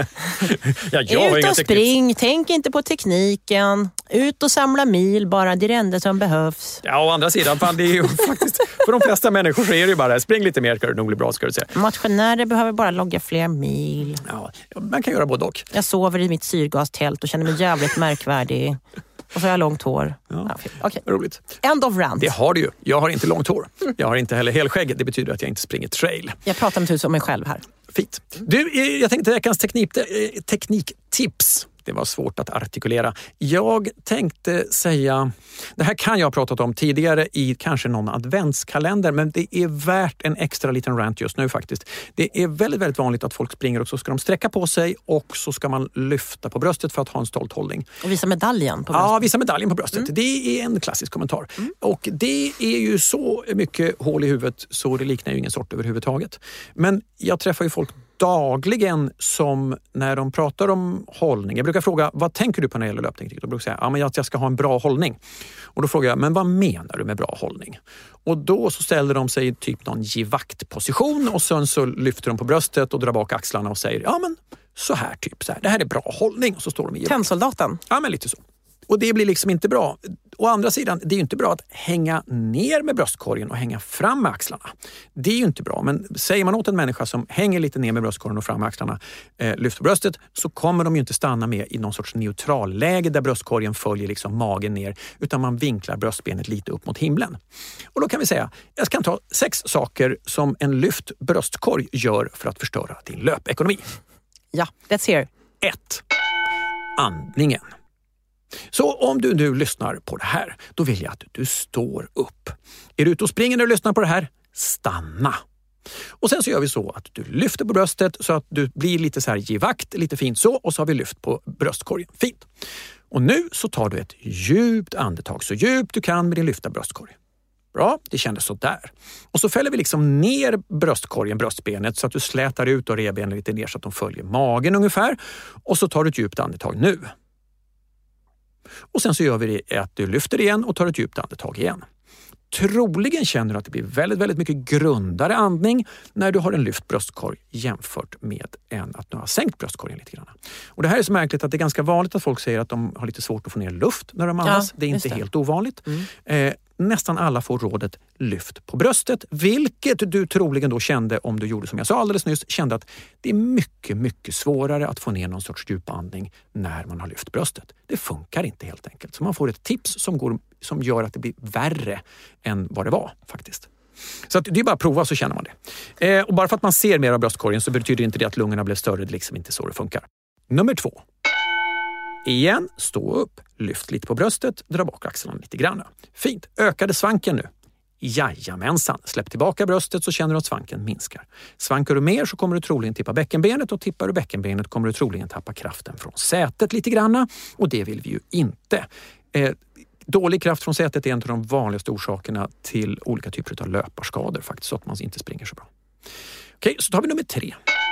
ja, jag Ut och spring, tänk inte på tekniken. Ut och samla mil, bara det är det enda som behövs. Ja, å andra sidan, fan, det är ju faktiskt, för de flesta människor så är det ju bara, spring lite mer ska det nog bli bra, ska du säga. Motionärer behöver bara logga fler mil. Ja, man kan göra både och. Jag sover i mitt syrgastält och känner mig jävligt märkvärdig. Och så har jag långt hår. Ja, ja, okay. Roligt. End of rant. Det har du ju. Jag har inte långt hår. Jag har inte heller helskägg. Det betyder att jag inte springer trail. Jag pratar med tusen om mig själv här. Fint. Du, jag tänkte veckans teknik, tekniktips. Det var svårt att artikulera. Jag tänkte säga, det här kan jag ha pratat om tidigare i kanske någon adventskalender, men det är värt en extra liten rant just nu faktiskt. Det är väldigt, väldigt vanligt att folk springer och så ska de sträcka på sig och så ska man lyfta på bröstet för att ha en stolt hållning. Och visa medaljen på bröstet. Ja, visa medaljen på bröstet. Mm. Det är en klassisk kommentar. Mm. Och det är ju så mycket hål i huvudet så det liknar ju ingen sort överhuvudtaget. Men jag träffar ju folk dagligen som när de pratar om hållning. Jag brukar fråga, vad tänker du på när det gäller löpteknik? De brukar säga, ja, men att jag ska ha en bra hållning. Och då frågar jag, men vad menar du med bra hållning? Och då så ställer de sig i typ någon givaktposition och sen så lyfter de på bröstet och drar bak axlarna och säger, ja men så här typ, så här. Det här är bra hållning. Och så står de i givakt. Tennsoldaten. Ja, men lite så. Och det blir liksom inte bra. Å andra sidan, det är ju inte bra att hänga ner med bröstkorgen och hänga fram med axlarna. Det är ju inte bra, men säger man åt en människa som hänger lite ner med bröstkorgen och fram med axlarna, eh, lyfter bröstet, så kommer de ju inte stanna med i någon sorts neutralläge där bröstkorgen följer liksom magen ner, utan man vinklar bröstbenet lite upp mot himlen. Och då kan vi säga, jag ska ta sex saker som en lyft bröstkorg gör för att förstöra din löpekonomi. Ja, let's hear. ett. Andningen. Så om du nu lyssnar på det här, då vill jag att du står upp. Är du ute och springer när du lyssnar på det här? Stanna. Och sen så gör vi så att du lyfter på bröstet så att du blir lite så här givakt, lite fint så, och så har vi lyft på bröstkorgen. Fint. Och nu så tar du ett djupt andetag, så djupt du kan med din lyfta bröstkorg. Bra, det kändes så där. Och så fäller vi liksom ner bröstkorgen, bröstbenet, så att du slätar ut och revbenen lite ner så att de följer magen ungefär. Och så tar du ett djupt andetag nu. Och sen så gör vi det att du lyfter igen och tar ett djupt andetag igen. Troligen känner du att det blir väldigt, väldigt mycket grundare andning när du har en lyft bröstkorg jämfört med en att du har sänkt bröstkorgen lite grann. Och det här är så märkligt att det är ganska vanligt att folk säger att de har lite svårt att få ner luft när de andas. Ja, det är inte det. Helt ovanligt. Mm. Eh, nästan alla får rådet lyft på bröstet, vilket du troligen då kände, om du gjorde som jag sa alldeles nyss, kände att det är mycket, mycket svårare att få ner någon sorts djupandning när man har lyft bröstet. Det funkar inte helt enkelt. Så man får ett tips som, går, som gör att det blir värre än vad det var faktiskt. Så att det är bara att prova så känner man det. Eh, och bara för att man ser mer av bröstkorgen så betyder inte det att lungorna blev större, det är liksom inte så det funkar. Nummer två. Igen, stå upp, lyft lite på bröstet, dra bak axlarna lite grann. Fint, ökade svanken nu. Jajamensan, släpp tillbaka bröstet så känner du att svanken minskar. Svankar du mer så kommer du troligen tippa bäckenbenet och tippar du bäckenbenet kommer du troligen tappa kraften från sätet lite grann och det vill vi ju inte. Eh, dålig kraft från sätet är en av de vanligaste orsakerna till olika typer av löparskador faktiskt, så att man inte springer så bra. Okej, så tar vi nummer tre.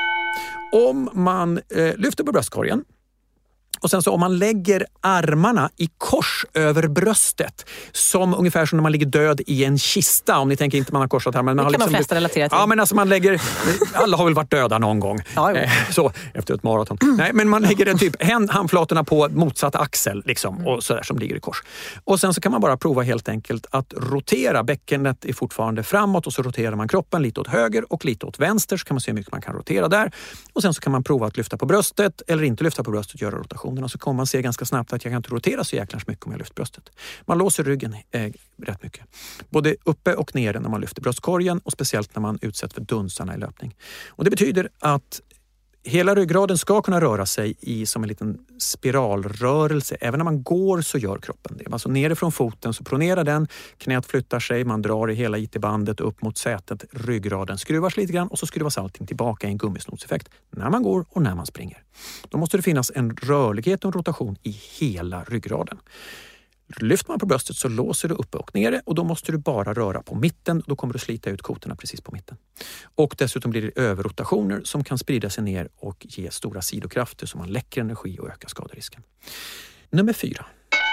Om man eh, lyfter på bröstkorgen och sen så om man lägger armarna i kors över bröstet, som ungefär som när man ligger död i en kista, om ni tänker inte man har korsat armarna. Det kan liksom, de flesta relatera till. Ja, men alltså man lägger, alla har väl varit döda någon gång. Ja, eh, så, efter ett maraton. Mm. Nej, men man lägger en typ handflatorna på motsatt axel liksom, mm. och sådär som ligger i kors. Och sen så kan man bara prova helt enkelt att rotera. Bäckenet är fortfarande framåt och så roterar man kroppen lite åt höger och lite åt vänster, så kan man se hur mycket man kan rotera där. Och sen så kan man prova att lyfta på bröstet eller inte lyfta på bröstet och göra rotationerna, så kommer man se ganska snabbt att jag kan inte rotera så jäkla mycket om jag lyfter bröstet. Man låser ryggen eh, rätt mycket. Både uppe och nere när man lyfter bröstkorgen och speciellt när man utsätts för dunsarna i löpning. Och det betyder att hela ryggraden ska kunna röra sig i som en liten spiralrörelse. Även när man går så gör kroppen det. Alltså nerifrån foten så pronerar den, knät flyttar sig, man drar i hela I T-bandet upp mot sätet, ryggraden skruvas lite grann och så skruvas allting tillbaka i en gummisnodseffekt när man går och när man springer. Då måste det finnas en rörlighet och en rotation i hela ryggraden. Lyfter man på bröstet så låser du uppe och nere och då måste du bara röra på mitten. Då kommer du slita ut kotorna precis på mitten. Och dessutom blir det överrotationer som kan sprida sig ner och ge stora sidokrafter som man läcker energi och ökar skaderisken. Nummer fyra.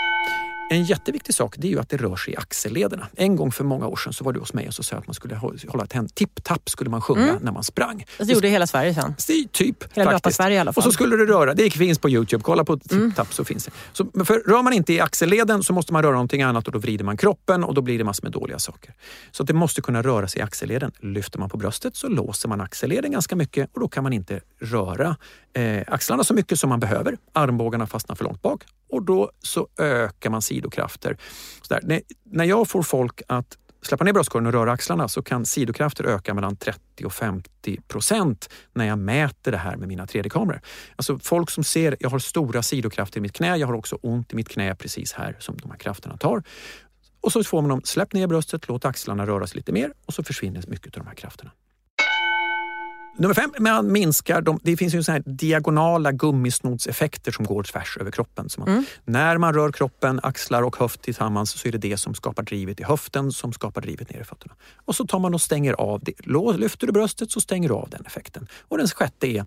En jätteviktig sak det är ju att det rör sig i axellederna. En gång för många år sedan så var du hos mig och så sa att man skulle hålla ett händ. Tipp-tapp skulle man sjunga mm. när man sprang. Det gjorde hela Sverige sen. Typ, hela faktiskt. Sverige i alla fall. Och så skulle det röra. Det finns på YouTube. Kolla på tipp-tapp mm. så finns det. Så, för rör man inte i axelleden så måste man röra någonting annat och då vrider man kroppen och då blir det massor med dåliga saker. Så att det måste kunna röra sig i axelleden. Lyfter man på bröstet så låser man axelleden ganska mycket och då kan man inte röra eh, axlarna så mycket som man behöver. Armbågarna fastnar för långt bak. Och då så ökar man sidokrafter. Så där. När jag får folk att släppa ner bröstkorgen och röra axlarna så kan sidokrafter öka mellan trettio och femtio procent när jag mäter det här med mina tre D-kameror. Alltså folk som ser, jag har stora sidokrafter i mitt knä, jag har också ont i mitt knä precis här som de här krafterna tar. Och så får man dem, släpp ner bröstet, låt axlarna röra sig lite mer och så försvinner mycket av de här krafterna. Nummer fem, man minskar de, det finns ju så här diagonala gummisnodseffekter som går tvärs över kroppen. Så man, mm. När man rör kroppen, axlar och höft tillsammans så är det det som skapar drivet i höften som skapar drivet ner i fötterna. Och så tar man och stänger av det. Lyfter du bröstet så stänger du av den effekten. Och den sjätte är,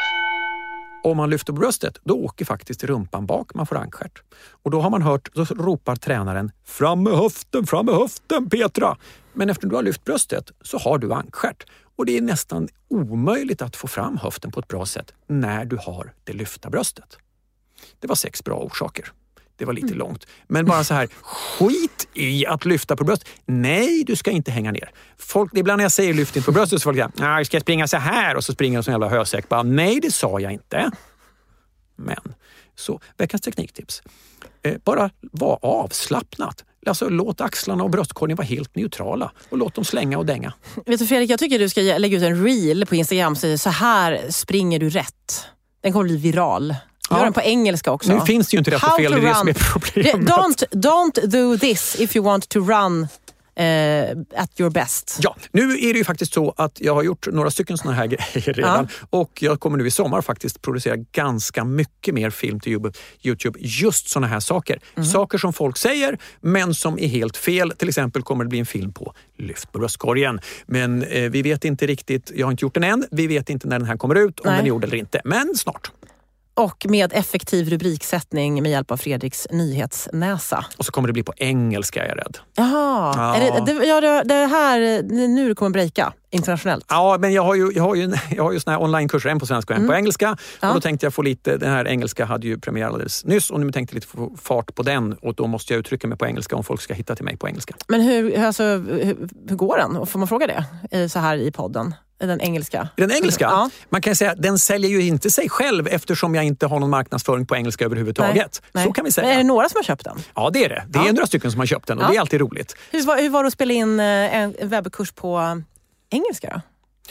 om man lyfter på bröstet, då åker faktiskt rumpan bak, man får ankstjärt. Och då har man hört, då ropar tränaren, fram med höften, fram med höften Petra. Men efter du har lyft bröstet så har du ankstjärt. Och det är nästan omöjligt att få fram höften på ett bra sätt när du har det lyfta bröstet. Det var sex bra orsaker. Det var lite mm. långt. Men bara så här, skit i att lyfta på bröstet. Nej, du ska inte hänga ner. Folk, ibland när jag säger lyftning på bröstet så folk säger, nej, jag ska springa så här och så springer de som jävla hösäck. Bara, nej, det sa jag inte. Men, så veckans tekniktips. Eh, bara var avslappnat. Alltså låt axlarna och bröstkorgen vara helt neutrala och låt dem slänga och dänga. Vet du Fredrik, jag tycker du ska lägga ut en reel på Instagram och säga så här springer du rätt. Den kommer bli viral. Gör ja. den på engelska också. Nu finns det ju inte rätt och fel, det är det som är problemet. Don't, don't do this if you want to run Uh, at your best. Ja, nu är det ju faktiskt så att jag har gjort några stycken såna här grejer redan ja. och jag kommer nu i sommar faktiskt producera ganska mycket mer film till YouTube, just såna här saker. Mm. Saker som folk säger men som är helt fel. Till exempel kommer det bli en film på lyft på bröstkorgen. Men eh, vi vet inte riktigt, jag har inte gjort den än, vi vet inte när den här kommer ut, om Nej. den är gjord eller inte, men snart. Och med effektiv rubriksättning med hjälp av Fredriks nyhetsnäsa. Och så kommer det bli på engelska, är jag rädd. Jaha, ja. Är det, det, ja, det här nu det kommer breaka internationellt. Ja, men jag har ju, jag har ju, jag har ju såna här onlinekurser, en på svenska och en mm. på engelska. Ja. Och då tänkte jag få lite, den här engelska hade ju premiär alldeles nyss och nu tänkte jag lite få fart på den. Och då måste jag uttrycka mig på engelska om folk ska hitta till mig på engelska. Men hur, alltså, hur, hur går den? Och får man fråga det så här i podden? Den engelska? Den engelska? Ja. Man kan säga att den säljer ju inte sig själv eftersom jag inte har någon marknadsföring på engelska överhuvudtaget. Nej. Nej. Så kan vi säga. Men är det några som har köpt den? Ja, det är det. Det är ja. några stycken som har köpt den och ja. det är alltid roligt. Hur var, hur var det att spela in en webbkurs på engelska då?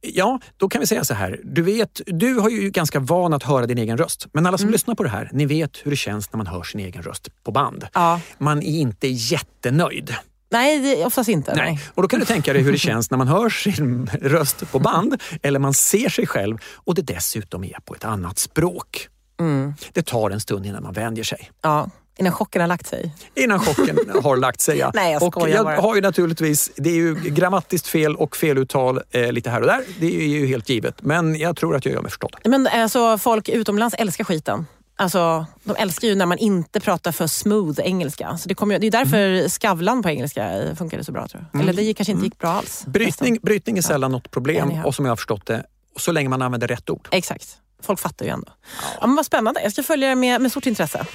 Ja, då kan vi säga så här. Du vet, du har ju ganska van att höra din egen röst. Men alla som mm. lyssnar på det här, ni vet hur det känns när man hör sin egen röst på band. Ja. Man är inte jättenöjd. Nej, det är oftast inte. Nej. Och då kan du tänka dig hur det känns när man hör sin röst på band eller man ser sig själv och det dessutom är på ett annat språk. Mm. Det tar en stund innan man vänjer sig. Ja. Innan chocken har lagt sig. Innan chocken har lagt sig, ja. Nej, jag och jag bara. har ju naturligtvis, det är ju grammatiskt fel och feluttal eh, lite här och där. Det är ju helt givet. Men jag tror att jag gör mig förstådd. Men alltså, folk utomlands älskar skiten. Alltså, de älskar ju när man inte pratar för smooth engelska. Så det, kommer, det är därför mm. Skavlan på engelska funkade så bra, tror jag. Eller det kanske inte gick bra alls. Brytning, brytning är sällan ja. något problem. Och som jag har förstått det, så länge man använder rätt ord. Exakt. Folk fattar ju ändå. Ja. Ja, men vad spännande. Jag ska följa det med, med stort intresse.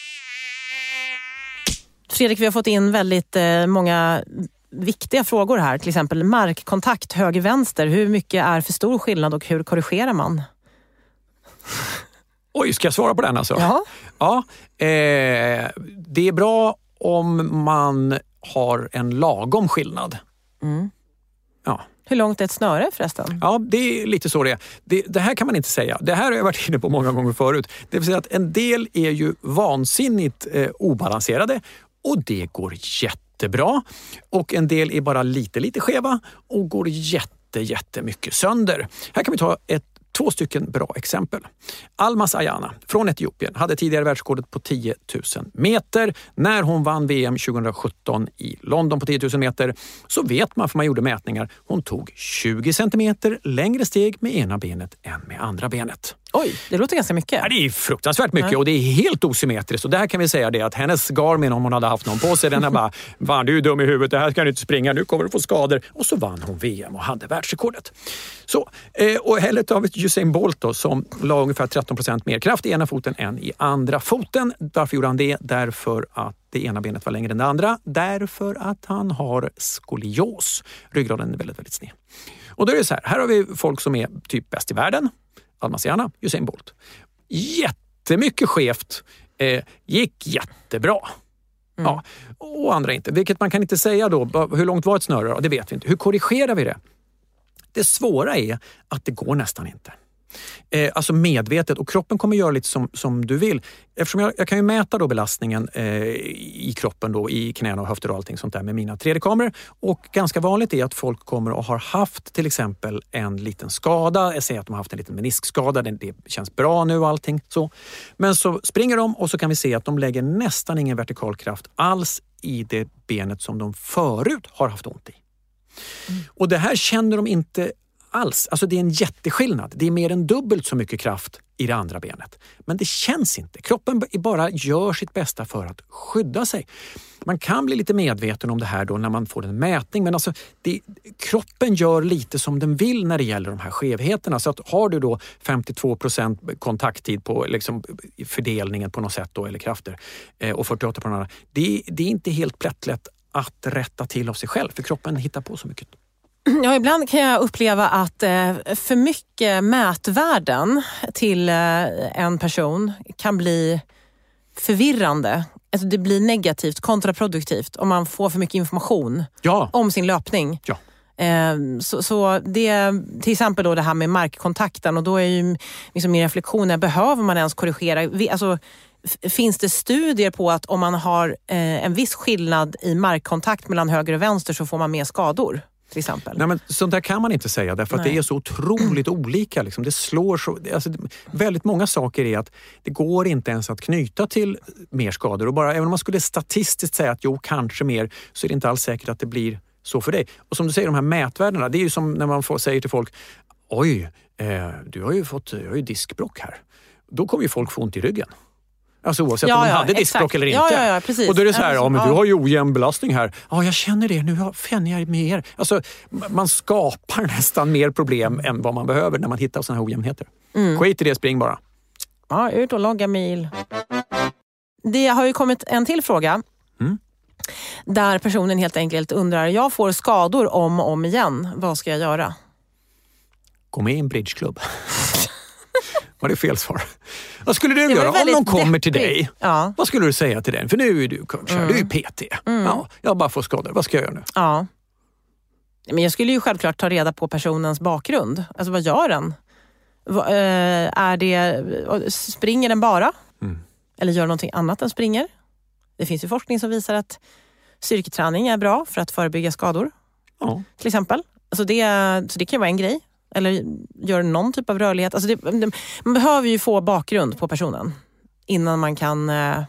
Fredrik, vi har fått in väldigt eh, många viktiga frågor här. Till exempel markkontakt höger-vänster. Hur mycket är för stor skillnad och hur korrigerar man? Oj, ska jag svara på den alltså? Ja. Ja eh, det är bra om man har en lagom skillnad. Mm. Ja. Hur långt är ett snöre förresten? Ja, det är lite så det är. Det, det här kan man inte säga. Det här har jag varit inne på många gånger förut. Det vill säga att en del är ju vansinnigt eh, obalanserade och det går jättebra. Och en del är bara lite, lite skeva och går jätte, jättemycket sönder. Här kan vi ta ett Två stycken bra exempel. Almas Ayana från Etiopien hade tidigare världsrekordet på tio tusen meter. När hon vann V M tjugosjutton i London på tio tusen meter så vet man, för man gjorde mätningar, hon tog tjugo centimeter längre steg med ena benet än med andra benet. Oj, det låter ganska mycket. Ja, det är fruktansvärt mycket och det är helt osymmetriskt. Och där kan vi säga det att hennes Garmin, om hon hade haft någon på sig, den är bara, fan du är dum i huvudet, det här ska du inte springa, nu kommer du få skador. Och så vann hon V M och hade världsrekordet. Så, eh, och heller av Usain Bolt då, som la ungefär tretton procent mer kraft i ena foten än i andra foten. Varför gjorde han det? Därför att det ena benet var längre än det andra. Därför att han har skolios. Ryggraden är väldigt, väldigt sned. Och då är det så här, här har vi folk som är typ bäst i världen. Almas Ayana, Usain Bolt. Jättemycket skevt. Eh, gick jättebra. Mm. Ja, och andra inte. Vilket man kan inte säga då. Hur långt var ett snöre? Det vet vi inte. Hur korrigerar vi det? Det svåra är att det går nästan inte. Eh, alltså medvetet. Och kroppen kommer göra lite som, som du vill. Eftersom jag, jag kan ju mäta då belastningen eh, i kroppen då, i knäna och höfter och allting sånt där med mina tre D-kameror. Och ganska vanligt är att folk kommer och har haft till exempel en liten skada. Jag säger att de har haft en liten meniskskada. Det, det känns bra nu och allting så. Men så springer de och så kan vi se att de lägger nästan ingen vertikal kraft alls i det benet som de förut har haft ont i. Mm. Och det här känner de inte alls. Alltså det är en jätteskillnad. Det är mer än dubbelt så mycket kraft i det andra benet. Men det känns inte. Kroppen bara gör sitt bästa för att skydda sig. Man kan bli lite medveten om det här då när man får en mätning. Men alltså det, kroppen gör lite som den vill när det gäller de här skevheterna. Så att har du då femtiotvå procent kontakttid på liksom fördelningen på något sätt då, eller krafter eh, och fyrtioåtta på den andra. Det, det är inte helt plättlätt att rätta till av sig själv. För kroppen hittar på så mycket. Ja, ibland kan jag uppleva att eh, för mycket mätvärden till eh, en person kan bli förvirrande. Alltså det blir negativt, kontraproduktivt om man får för mycket information ja. om sin löpning. Ja. Eh, så, så det, till exempel då det här med markkontakten, och då är ju liksom min reflektion, behöver man ens korrigera? Alltså, finns det studier på att om man har eh, en viss skillnad i markkontakt mellan höger och vänster så får man mer skador? Till exempel. Nej, men sånt där kan man inte säga därför att Nej. det är så otroligt olika. Liksom. Det slår så, alltså, väldigt många saker är att det går inte ens att knyta till mer skador. Och bara, även om man skulle statistiskt säga att jo, kanske mer, så är det inte alls säkert att det blir så för dig. Och som du säger, de här mätvärdena, det är ju som när man får, säger till folk, oj, eh, du har ju fått jag har ju diskbråck här. Då kommer ju folk få ont i ryggen. Alltså oavsett ja, om de ja, hade diskbråck eller inte. Ja, ja, ja, precis. Och då är det så här, ja, men ja. du har ju ojämn belastning här. Ja, jag känner det. Nu känner jag mer. Alltså, man skapar nästan mer problem än vad man behöver när man hittar såna här ojämnheter. Mm. Skit i det, spring bara. Ja, ut och logga mil. Det har ju kommit en till fråga. Mm. Där personen helt enkelt undrar, jag får skador om och om igen. Vad ska jag göra? Gå med i en bridgeklubb. Var det fel svar? Vad skulle du göra om någon kommer till dig? Ja. Vad skulle du säga till den? För nu är du coach, mm. du är ju P T. Mm. Ja, jag bara får skador. Vad ska jag göra nu? Ja. Men jag skulle ju självklart ta reda på personens bakgrund. Alltså vad gör den? Va, eh, är det, springer den bara? Mm. Eller gör någonting annat än springer? Det finns ju forskning som visar att styrketräning är bra för att förebygga skador. Ja. Till exempel. Alltså det, så det kan ju vara en grej. Eller gör någon typ av rörlighet. Alltså det, det, man behöver ju få bakgrund på personen innan man kan eh,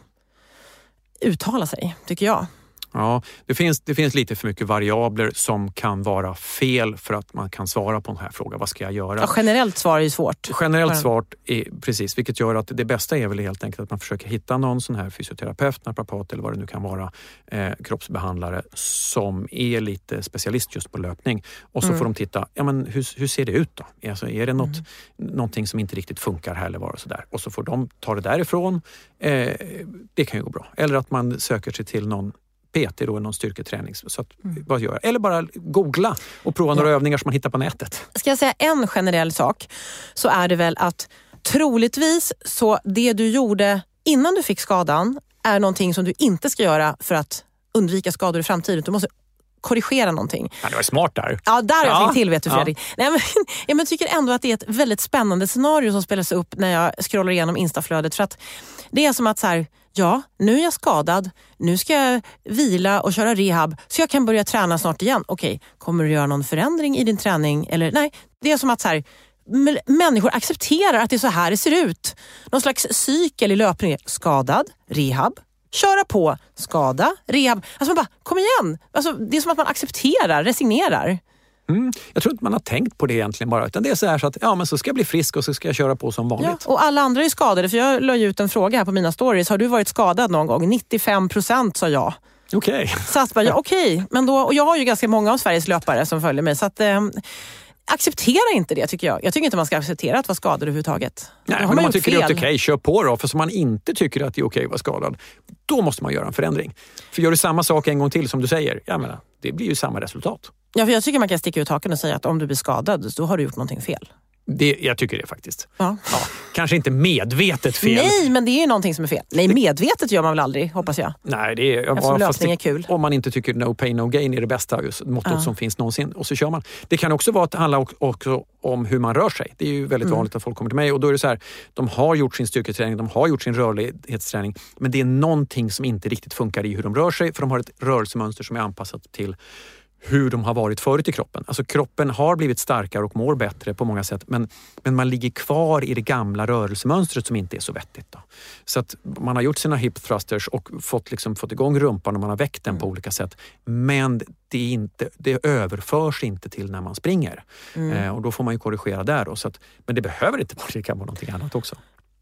uttala sig, tycker jag. Ja, det finns, det finns lite för mycket variabler som kan vara fel för att man kan svara på den här frågan. Vad ska jag göra? Ja, generellt svar är ju svårt. Generellt svar är precis, vilket gör att det bästa är väl helt enkelt att man försöker hitta någon sån här fysioterapeut, naprapat eller vad det nu kan vara, eh, kroppsbehandlare som är lite specialist just på löpning. Och så mm. får de titta, ja men hur, hur ser det ut då? Alltså, är det något, mm. någonting som inte riktigt funkar här eller vad och sådär? Och så får de ta det därifrån. Eh, det kan ju gå bra. Eller att man söker sig till någon P T då, någon styrketräning. Så att, mm. vad gör? Eller bara googla och prova några ja. övningar som man hittar på nätet. Ska jag säga en generell sak, så är det väl att troligtvis så det du gjorde innan du fick skadan är någonting som du inte ska göra för att undvika skador i framtiden. Du måste korrigera någonting. Ja, det var smart där. Ja, där har jag ja. tänkt till, vet du Fredrik. Ja. Nej, men, ja, men jag tycker ändå att det är ett väldigt spännande scenario som spelas upp när jag scrollar igenom Instaflödet. För att det är som att så här, ja, nu är jag skadad. Nu ska jag vila och köra rehab så jag kan börja träna snart igen. Okej, kommer du göra någon förändring i din träning? Eller nej, det är som att så här, m- människor accepterar att det är så här det ser ut. Någon slags cykel i löpning. Skadad, rehab, köra på, skada, rehab. Alltså man bara, kom igen. Alltså, det är som att man accepterar, resignerar. Mm. Jag tror inte man har tänkt på det egentligen bara, utan det är så här så att ja, men så ska jag bli frisk och så ska jag köra på som vanligt. Ja, och alla andra är skadade, för jag la ut en fråga här på mina stories. Har du varit skadad någon gång? nittiofem procent sa jag. Okej. Okay. Så att bara, ja, okej. Okay. Men då, och jag har ju ganska många av Sveriges löpare som följer mig, så att eh, acceptera inte det, tycker jag. Jag tycker inte man ska acceptera att vara skadad överhuvudtaget. Nej, men om man tycker fel. Det är okej, okay, kör på då. För som man inte tycker att det är okej okay att vara skadad, då måste man göra en förändring. För gör du samma sak en gång till som du säger, jag menar, det blir ju samma resultat. Ja, för jag tycker man kan sticka ut haken och säga att om du blir skadad, då har du gjort någonting fel. Det, jag tycker det faktiskt. Ja. Ja, kanske inte medvetet fel. Nej, men det är ju någonting som är fel. Nej, medvetet gör man väl aldrig, hoppas jag. Nej, det är... Eftersom lösning är kul. Om man inte tycker no pain, no gain är det bästa mottot ja. som finns någonsin. Och så kör man. Det kan också vara att det handlar också om hur man rör sig. Det är ju väldigt mm. vanligt att folk kommer till mig. Och då är det så här, de har gjort sin styrketräning, de har gjort sin rörlighetsträning. Men det är någonting som inte riktigt funkar i hur de rör sig. För de har ett rörelsemönster som är anpassat till hur de har varit förut i kroppen. Alltså kroppen har blivit starkare och mår bättre på många sätt. Men, men man ligger kvar i det gamla rörelsemönstret som inte är så vettigt. Då. Så att man har gjort sina hip thrusters och fått, liksom, fått igång rumpan och man har väckt den på olika sätt. Men det, är inte, det överförs inte till när man springer. Mm. Eh, och då får man ju korrigera där. Då, så att, men det behöver inte vara, det kan vara någonting annat också.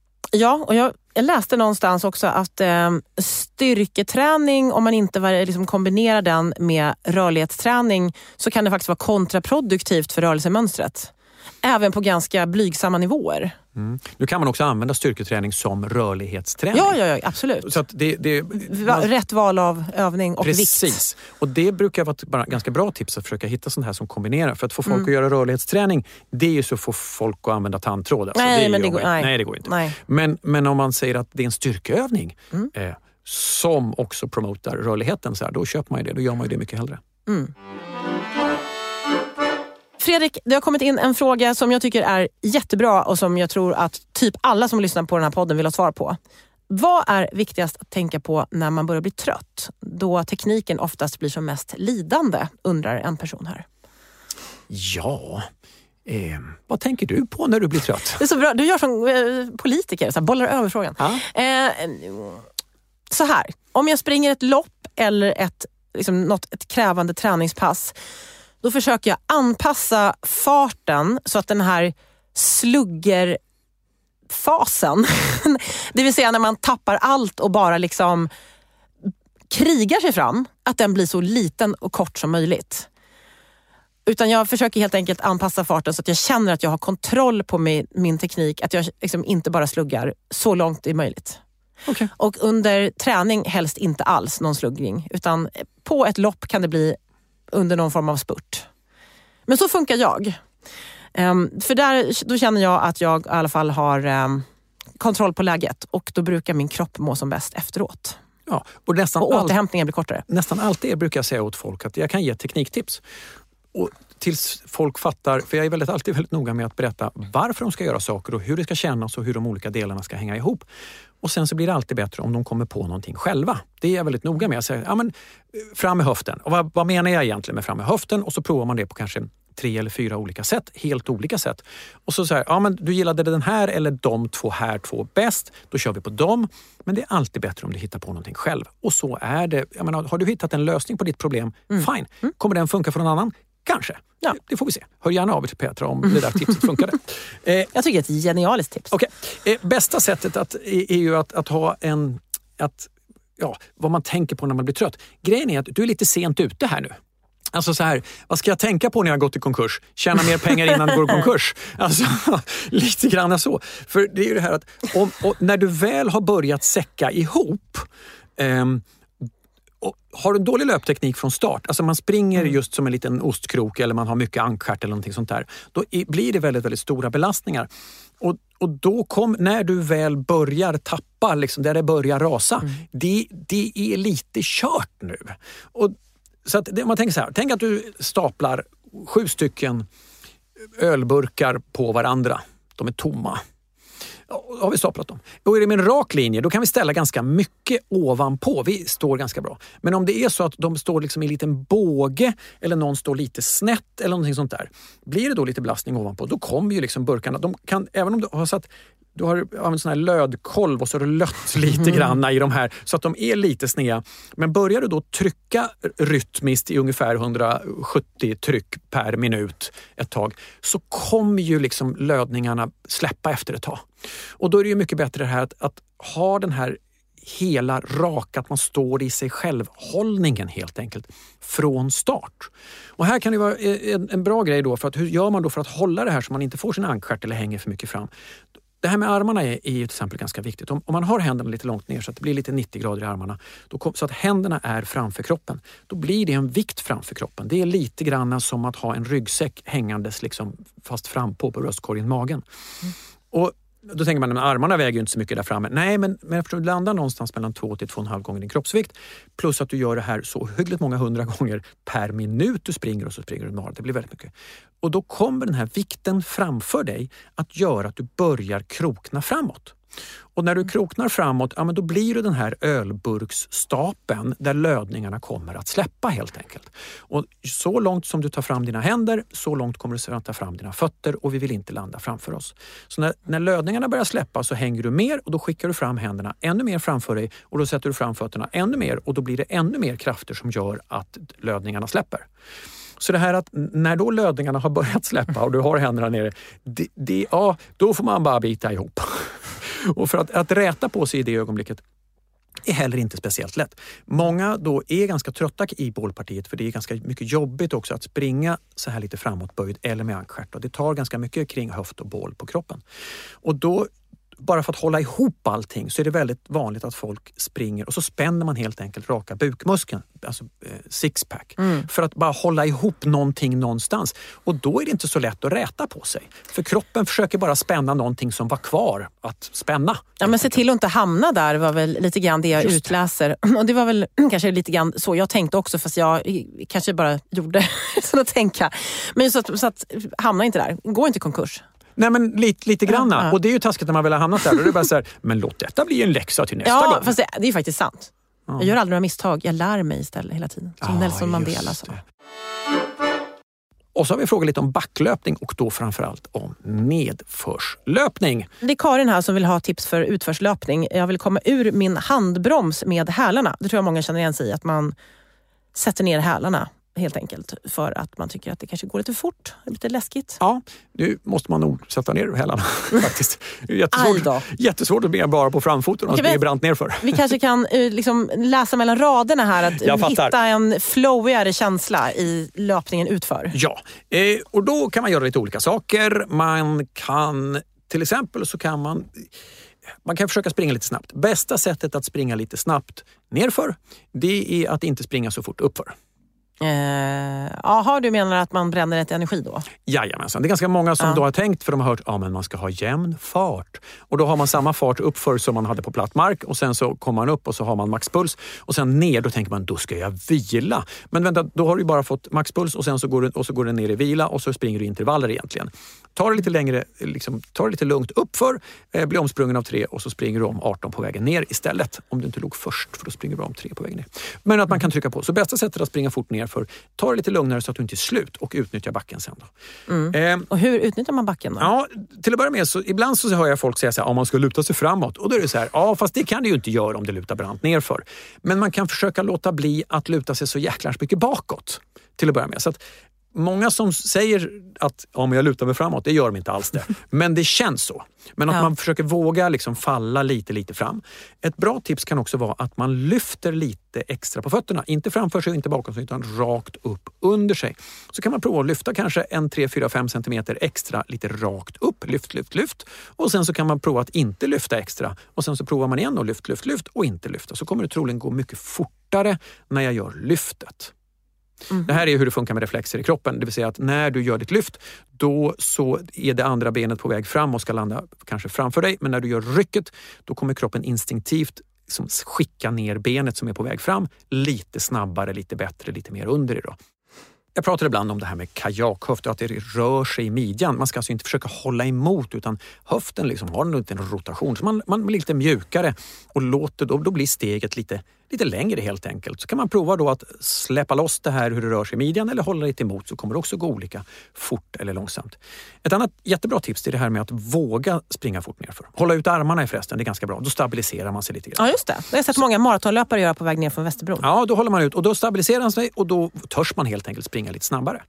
Ja, och jag, jag läste någonstans också att eh, styrketräning, om man inte var, liksom, kombinerar den med rörlighetsträning, så kan det faktiskt vara kontraproduktivt för rörelsemönstret. Även på ganska blygsamma nivåer. Mm. Nu kan man också använda styrketräning som rörlighetsträning. Ja, ja, ja, absolut. Så att det, det, man... Rätt val av övning och Precis. vikt. Precis. Och det brukar vara ett bara ganska bra tips att försöka hitta sånt här som kombinerar. För att få folk mm. att göra rörlighetsträning, det är ju så att få folk att använda tandtråd. Alltså, nej, det men det går, nej. nej, det går inte. Nej. Men, men om man säger att det är en styrkeövning mm. eh, som också promotar rörligheten, så här, då köper man ju det. Då gör man ju det mycket hellre. Mm. Fredrik, det har kommit in en fråga som jag tycker är jättebra och som jag tror att typ alla som lyssnar på den här podden vill ha svar på. Vad är viktigast att tänka på när man börjar bli trött? Då tekniken oftast blir som mest lidande, undrar en person här. Ja, eh, vad tänker du på när du blir trött? Det är så bra, du gör som eh, politiker, så här, bollar över frågan. Ja. Eh, så här, om jag springer ett lopp eller ett, liksom, något, ett krävande träningspass, då försöker jag anpassa farten så att den här sluggerfasen, det vill säga när man tappar allt och bara liksom krigar sig fram, att den blir så liten och kort som möjligt. Utan jag försöker helt enkelt anpassa farten så att jag känner att jag har kontroll på min, min teknik, att jag liksom inte bara sluggar så långt det är möjligt. Okay. Och under träning helst inte alls någon sluggning, utan på ett lopp kan det bli under någon form av spurt. Men så funkar jag. Um, för där, då känner jag att jag i alla fall har um, kontroll på läget. Och då brukar min kropp må som bäst efteråt. Ja, och nästan och återhämtningen blir kortare. Nästan alltid brukar jag säga åt folk att jag kan ge tekniktips. och tills folk fattar, för jag är väldigt, alltid väldigt noga med att berätta varför de ska göra saker och hur det ska kännas och hur de olika delarna ska hänga ihop. Och sen så blir det alltid bättre om de kommer på någonting själva. Det är jag väldigt noga med. Jag säger, ja men fram med höften. Och vad, vad menar jag egentligen med fram med höften? Och så provar man det på kanske tre eller fyra olika sätt, helt olika sätt. Och så säger ja men du gillade den här eller de två här två bäst, då kör vi på dem. Men det är alltid bättre om du hittar på någonting själv. Och så är det. Jag menar, har du hittat en lösning på ditt problem, mm. fine. Mm. Kommer den funka för någon annan? Kanske. Ja. Det, det får vi se. Hör gärna av er till Petra om mm. det där tipset funkade. eh, jag tycker det är ett genialiskt tips. Okay. Eh, bästa sättet att, är, är ju att, att ha en... Att, ja, vad man tänker på när man blir trött. Grejen är att du är lite sent ute här nu. Alltså så här, vad ska jag tänka på när jag gått i konkurs? Tjäna mer pengar innan du går i konkurs. Alltså, lite grann så. För det är ju det här att om, när du väl har börjat säcka ihop... Ehm, och har du en dålig löpteknik från start, alltså man springer mm. just som en liten ostkrok eller man har mycket ankstjärt eller någonting sånt där, då blir det väldigt, väldigt stora belastningar. Och, och då kom, när du väl börjar tappa, liksom, där det börjar rasa, mm. det, det är lite kört nu. Och, så att det, man tänker så här, tänk att du staplar sju stycken ölburkar på varandra. De är tomma. Då har vi staplat dem. Och är det med en rak linje, då kan vi ställa ganska mycket ovanpå. Vi står ganska bra. Men om det är så att de står liksom i en liten båge eller någon står lite snett eller någonting sånt där. Blir det då lite belastning ovanpå, då kommer ju liksom burkarna. De kan, även om du har satt du har använt sån här lödkolv och så har du lött lite granna i de här så att de är lite sneda. Men börjar du då trycka rytmiskt i ungefär hundrasjuttio tryck per minut ett tag, så kommer ju liksom lödningarna släppa efter ett tag. Och då är det ju mycket bättre det här att, att ha den här hela raka, att man står i sig själv, hållningen helt enkelt från start. Och här kan det vara en, en bra grej då, för att hur gör man då för att hålla det här så man inte får sin ankstjärt eller hänger för mycket fram. Det här med armarna är, är ju till exempel ganska viktigt. Om, om man har händerna lite långt ner så att det blir lite nittio grader i armarna, då kom, så att händerna är framför kroppen, då blir det en vikt framför kroppen. Det är lite grann som att ha en ryggsäck hängandes liksom fast fram på, på bröstkorgen, magen. Mm. Och då tänker man att armarna väger ju inte så mycket där framme. Nej, men, men eftersom du landar någonstans mellan två till två och en halv gånger din kroppsvikt, plus att du gör det här så hyggligt många hundra gånger per minut du springer och så springer du mar. Det blir väldigt mycket. Och då kommer den här vikten framför dig att göra att du börjar krokna framåt. Och när du kroknar framåt, ja, men då blir det den här ölburksstapeln där lödningarna kommer att släppa helt enkelt. Och så långt som du tar fram dina händer, så långt kommer du att ta fram dina fötter, och vi vill inte landa framför oss. Så när, när lödningarna börjar släppa så hänger du mer, och då skickar du fram händerna ännu mer framför dig, och då sätter du fram fötterna ännu mer, och då blir det ännu mer krafter som gör att lödningarna släpper. Så det här att när då lödningarna har börjat släppa och du har händerna nere, det, det, ja, då får man bara bita ihop. Och för att, att räta på sig i det ögonblicket är heller inte speciellt lätt. Många då är ganska trötta i bålpartiet, för det är ganska mycket jobbigt också att springa så här lite framåtböjd eller med ankstjärt. Det tar ganska mycket kring höft och bål på kroppen. Och då, bara för att hålla ihop allting, så är det väldigt vanligt att folk springer och så spänner man helt enkelt raka bukmuskeln, alltså eh, sixpack, mm. för att bara hålla ihop någonting någonstans. Och då är det inte så lätt att räta på sig. För kroppen försöker bara spänna någonting som var kvar att spänna. Ja, men se till att inte hamna där var väl lite grann det jag Just utläser. Och det var väl kanske lite grann så jag tänkte också, fast jag kanske bara gjorde så att tänka. Men så att, så att hamna inte där. Gå inte konkurs. Nej, men lite, lite granna. Ja, ja. Och det är ju taskigt när man väl har hamnat där. Då är det bara så här, men låt detta bli en läxa till nästa ja, gång. Ja, fast det, det är faktiskt sant. Ja. Jag gör aldrig några misstag. Jag lär mig istället hela tiden. Som ja, Nelson Mandela sa. Och så har vi frågat lite om backlöpning och då framförallt om nedförslöpning. Det är Karin här som vill ha tips för utförslöpning. Jag vill komma ur min handbroms med hälarna. Det tror jag många känner igen sig i, att man sätter ner hälarna helt enkelt för att man tycker att det kanske går lite fort, lite läskigt. Ja, nu måste man nog sätta ner hälarna faktiskt. Det är jättesvårt, jättesvårt att be bara på framfoten och okay, att brant nerför. Vi kanske kan liksom läsa mellan raderna här att hitta en flowigare känsla i löpningen utför. Ja, eh, och då kan man göra lite olika saker. Man kan, till exempel så kan man Man kan försöka springa lite snabbt. Bästa sättet att springa lite snabbt nerför, det är att inte springa så fort uppför. Jaha, eh, du menar att man bränner ett energi då? Jajamensan. Det är ganska många som ja. då har tänkt, för de har hört att ja, men man ska ha jämn fart. Och då har man samma fart uppför som man hade på platt mark och sen så kommer man upp och så har man maxpuls. Och sen ner, då tänker man, då ska jag vila. Men vänta, då har du bara fått maxpuls och sen så går du, och så går du ner i vila och så springer du intervaller egentligen. Ta det lite längre, liksom, ta det lite lugnt uppför, eh, bli omsprungen av tre och så springer du om arton på vägen ner istället. Om du inte låg först, för då springer du om tre på vägen ner. Men att man kan trycka på. Så bästa sättet att springa fort ner för ta det lite lugnare så att du inte är slut och utnyttja backen sen då. Mm. Eh, och hur utnyttjar man backen då? Ja, till att börja med så ibland så hör jag folk säga så här, om man ska luta sig framåt. Och då är det så här, ja fast det kan du ju inte göra om det lutar brant nerför. Men man kan försöka låta bli att luta sig så jäkla mycket bakåt till att börja med. Så att många som säger att om jag lutar mig framåt, det gör de inte alls det. Men det känns så. Men att ja. man försöker våga liksom falla lite, lite fram. Ett bra tips kan också vara att man lyfter lite extra på fötterna. Inte framför sig och inte bakom sig utan rakt upp under sig. Så kan man prova att lyfta kanske en tre, fyra, fem centimeter extra lite rakt upp. Lyft, lyft, lyft. Och sen så kan man prova att inte lyfta extra. Och sen så provar man igen och lyft, lyft, lyft och inte lyfta. Så kommer det troligen gå mycket fortare när jag gör lyftet. Mm. Det här är hur det funkar med reflexer i kroppen. Det vill säga att när du gör ditt lyft, då så är det andra benet på väg fram och ska landa kanske framför dig. Men när du gör rycket, då kommer kroppen instinktivt liksom skicka ner benet som är på väg fram lite snabbare, lite bättre, lite mer under det då. Jag pratar ibland om det här med kajakhöft och att det rör sig i midjan. Man ska alltså inte försöka hålla emot utan höften liksom har en liten rotation. Så man, man blir lite mjukare och låter, då, då blir steget lite, lite längre helt enkelt. Så kan man prova då att släppa loss det här hur det rör sig i midjan eller hålla lite emot så kommer det också gå olika fort eller långsamt. Ett annat jättebra tips är det här med att våga springa fort nerför. Hålla ut armarna i förresten, det är ganska bra. Då stabiliserar man sig lite grann. Ja just det, det har jag sett så många maratonlöpare göra på väg ner från Västerbron. Ja, då håller man ut och då stabiliserar man sig och då törs man helt enkelt springa lite snabbare.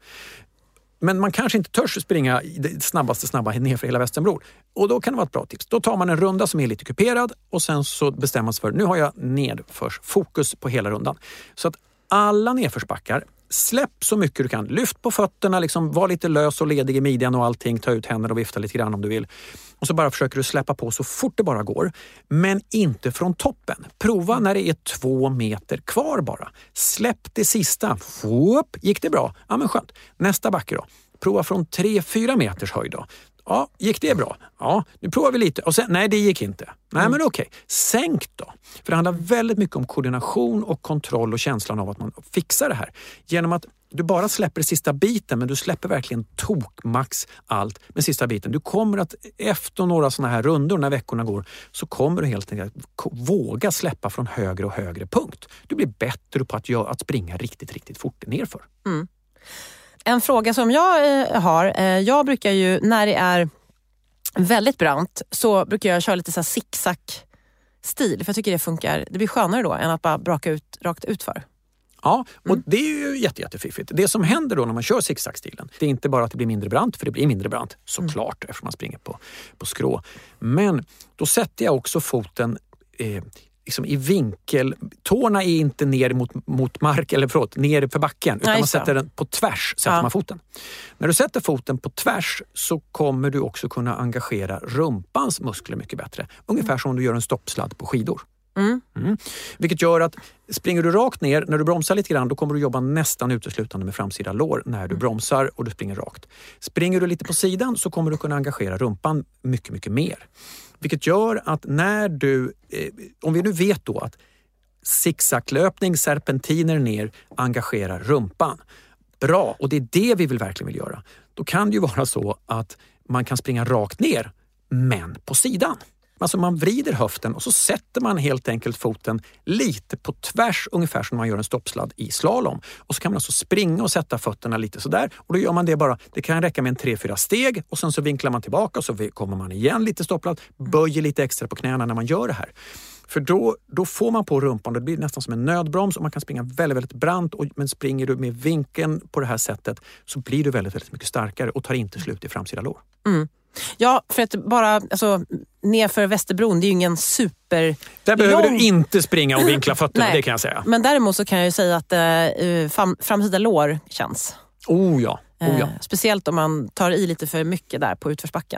Men man kanske inte törs springa det snabbaste snabba ner för hela Västerbron. Och då kan det vara ett bra tips. Då tar man en runda som är lite kuperad och sen så bestämmer man sig för nu har jag nedförs fokus på hela rundan. Så att alla nedförsbackar, släpp så mycket du kan. Lyft på fötterna, liksom, var lite lös och ledig i midjan och allting. Ta ut händerna och vifta lite grann om du vill. Och så bara försöker du släppa på så fort det bara går. Men inte från toppen. Prova när det är två meter kvar bara. Släpp det sista. Whoop, gick det bra? Ja men skönt. Nästa backe då. Prova från tre fyra meters höjd då. Ja, gick det bra? Ja, nu provar vi lite. Och sen, nej det gick inte. Nej mm. men okej, sänk då. För det handlar väldigt mycket om koordination och kontroll och känslan av att man fixar det här. Genom att du bara släpper sista biten men du släpper verkligen tokmax allt med sista biten. Du kommer att efter några sådana här rundor när veckorna går så kommer du helt enkelt våga släppa från högre och högre punkt. Du blir bättre på att, göra, att springa riktigt, riktigt fort nerför. Mm. En fråga som jag eh, har, eh, jag brukar ju när det är väldigt brant så brukar jag köra lite så här zigzag-stil för jag tycker det funkar, det blir skönare då än att bara braka ut rakt utför. Ja, och mm. det är ju jätte, jättefiffigt. Det som händer då när man kör zigzag-stilen, det är inte bara att det blir mindre brant, för det blir mindre brant såklart mm. eftersom man springer på, på skrå. Men då sätter jag också foten eh, liksom i vinkel. Tårna är inte ner mot, mot mark eller förlåt, ner för backen utan Nej, man sätter den på tvärs sätter ja. man foten. När du sätter foten på tvärs så kommer du också kunna engagera rumpans muskler mycket bättre. Ungefär som om du gör en stoppsladd på skidor. Mm. Mm. Vilket gör att springer du rakt ner, när du bromsar lite grann då kommer du jobba nästan uteslutande med framsida lår när du bromsar och du springer rakt. Springer du lite på sidan så kommer du kunna engagera rumpan mycket, mycket mer. Vilket gör att när du, eh, om vi nu vet då att zigzaglöpning, serpentiner ner engagerar rumpan. Bra, och det är det vi vill verkligen vill göra. Då kan det ju vara så att man kan springa rakt ner, men på sidan. Alltså man vrider höften och så sätter man helt enkelt foten lite på tvärs, ungefär som man gör en stoppsladd i slalom. Och så kan man alltså springa och sätta fötterna lite sådär. Och då gör man det bara, det kan räcka med en tre fyra steg och sen så vinklar man tillbaka och så kommer man igen lite stoppsladd, böjer lite extra på knäna när man gör det här. För då, då får man på rumpan, det blir nästan som en nödbroms och man kan springa väldigt, väldigt brant. Och, men springer du med vinkeln på det här sättet så blir du väldigt, väldigt mycket starkare och tar inte slut i framsida lår. Mm. Ja, för att bara alltså, nerför Västerbron, det är ju ingen super... Där behöver lång... du inte springa och vinkla fötterna, det kan jag säga. Men däremot så kan jag ju säga att eh, fram, framsida lår känns. Oh ja, oh ja. Eh, speciellt om man tar i lite för mycket där på utförsbacken.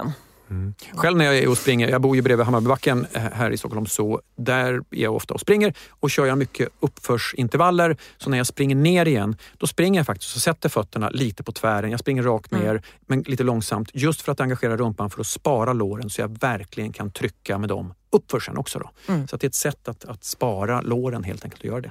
Mm. Själv när jag är och springer, jag bor ju bredvid Hammarbybacken här i Stockholm, så där är jag ofta och springer och kör jag mycket uppförsintervaller. Så när jag springer ner igen, då springer jag faktiskt och sätter fötterna lite på tvären. Jag springer rakt ner, mm. men lite långsamt, just för att engagera rumpan, för att spara låren så jag verkligen kan trycka med dem uppför sen också då. Mm. Så att det är ett sätt att, att spara låren helt enkelt, att göra det.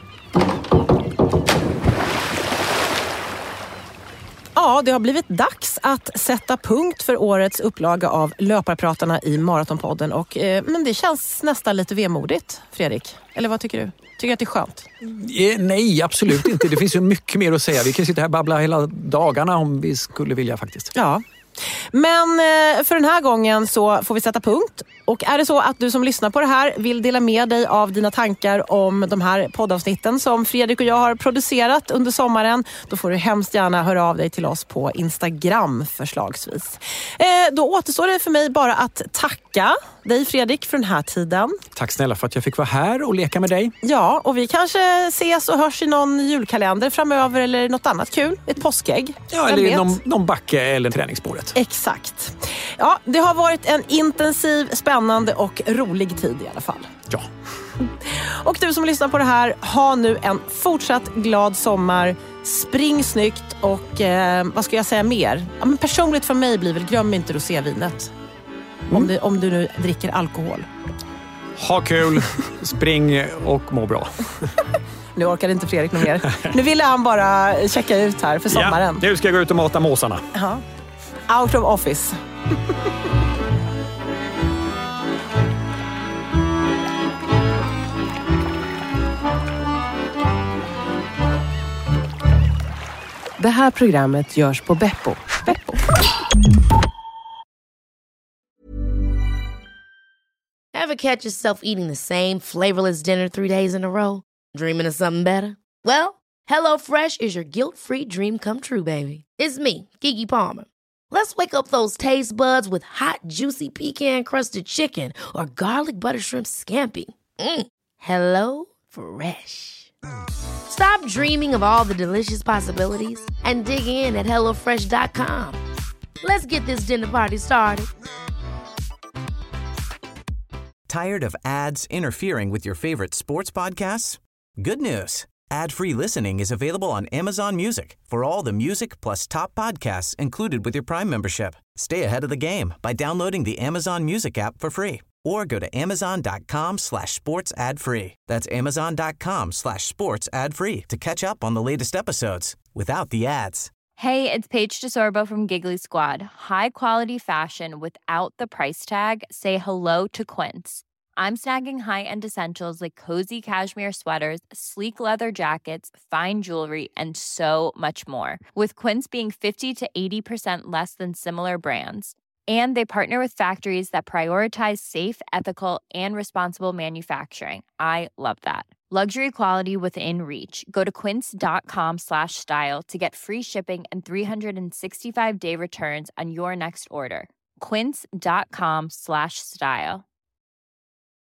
Ja, det har blivit dags att sätta punkt för årets upplaga av Löparpratarna i Maratonpodden. Och, eh, men det känns nästan lite vemodigt, Fredrik. Eller vad tycker du? Tycker du att det är skönt? Eh, nej, absolut inte. Det finns ju mycket mer att säga. Vi kan sitta här och babbla hela dagarna om vi skulle vilja faktiskt. Ja. Men eh, för den här gången så får vi sätta punkt. Och är det så att du som lyssnar på det här vill dela med dig av dina tankar om de här poddavsnitten som Fredrik och jag har producerat under sommaren, då får du hemskt gärna höra av dig till oss på Instagram förslagsvis. Eh, då återstår det för mig bara att tacka dig, Fredrik, för den här tiden. Tack snälla för att jag fick vara här och leka med dig. Ja, och vi kanske ses och hörs i någon julkalender framöver eller något annat kul. Ett påskägg. Ja, eller i någon, någon backe eller träningsspåret. Exakt. Ja, det har varit en intensiv, spännande och rolig tid i alla fall. Ja. Och du som lyssnar på det här, ha nu en fortsatt glad sommar. Spring snyggt och eh, vad ska jag säga mer? Ja, men personligt för mig blir väl, glöm inte rosévinet. Mm. Om, du, om du nu dricker alkohol. Ha kul, spring och må bra. Nu orkar inte Fredrik något mer. Nu ville han bara checka ut här för sommaren. Ja, nu ska jag gå ut och mata måsarna. Ja. Out of office. Det här programmet görs på Beppo. Beppo. Ever catch yourself eating the same flavorless dinner three days in a row? Dreaming of something better? Well, HelloFresh is your guilt-free dream come true, baby. It's me, Keke Palmer. Let's wake up those taste buds with hot, juicy pecan-crusted chicken or garlic butter shrimp scampi. Mm. Hello Fresh. Stop dreaming of all the delicious possibilities and dig in at hello fresh dot com. Let's get this dinner party started. Tired of ads interfering with your favorite sports podcasts? Good news. Ad-free listening is available on Amazon Music for all the music plus top podcasts included with your Prime membership. Stay ahead of the game by downloading the Amazon Music app for free or go to amazon.com slash sports ad free. That's amazon.com slash sports ad free to catch up on the latest episodes without the ads. Hey, it's Paige DeSorbo from Giggly Squad. High quality fashion without the price tag. Say hello to Quince. I'm snagging high-end essentials like cozy cashmere sweaters, sleek leather jackets, fine jewelry, and so much more. With Quince being fifty to eighty percent less than similar brands. And they partner with factories that prioritize safe, ethical, and responsible manufacturing. I love that. Luxury quality within reach. Go to quince.com slash style to get free shipping and three sixty-five day returns on your next order. Quince.com slash style.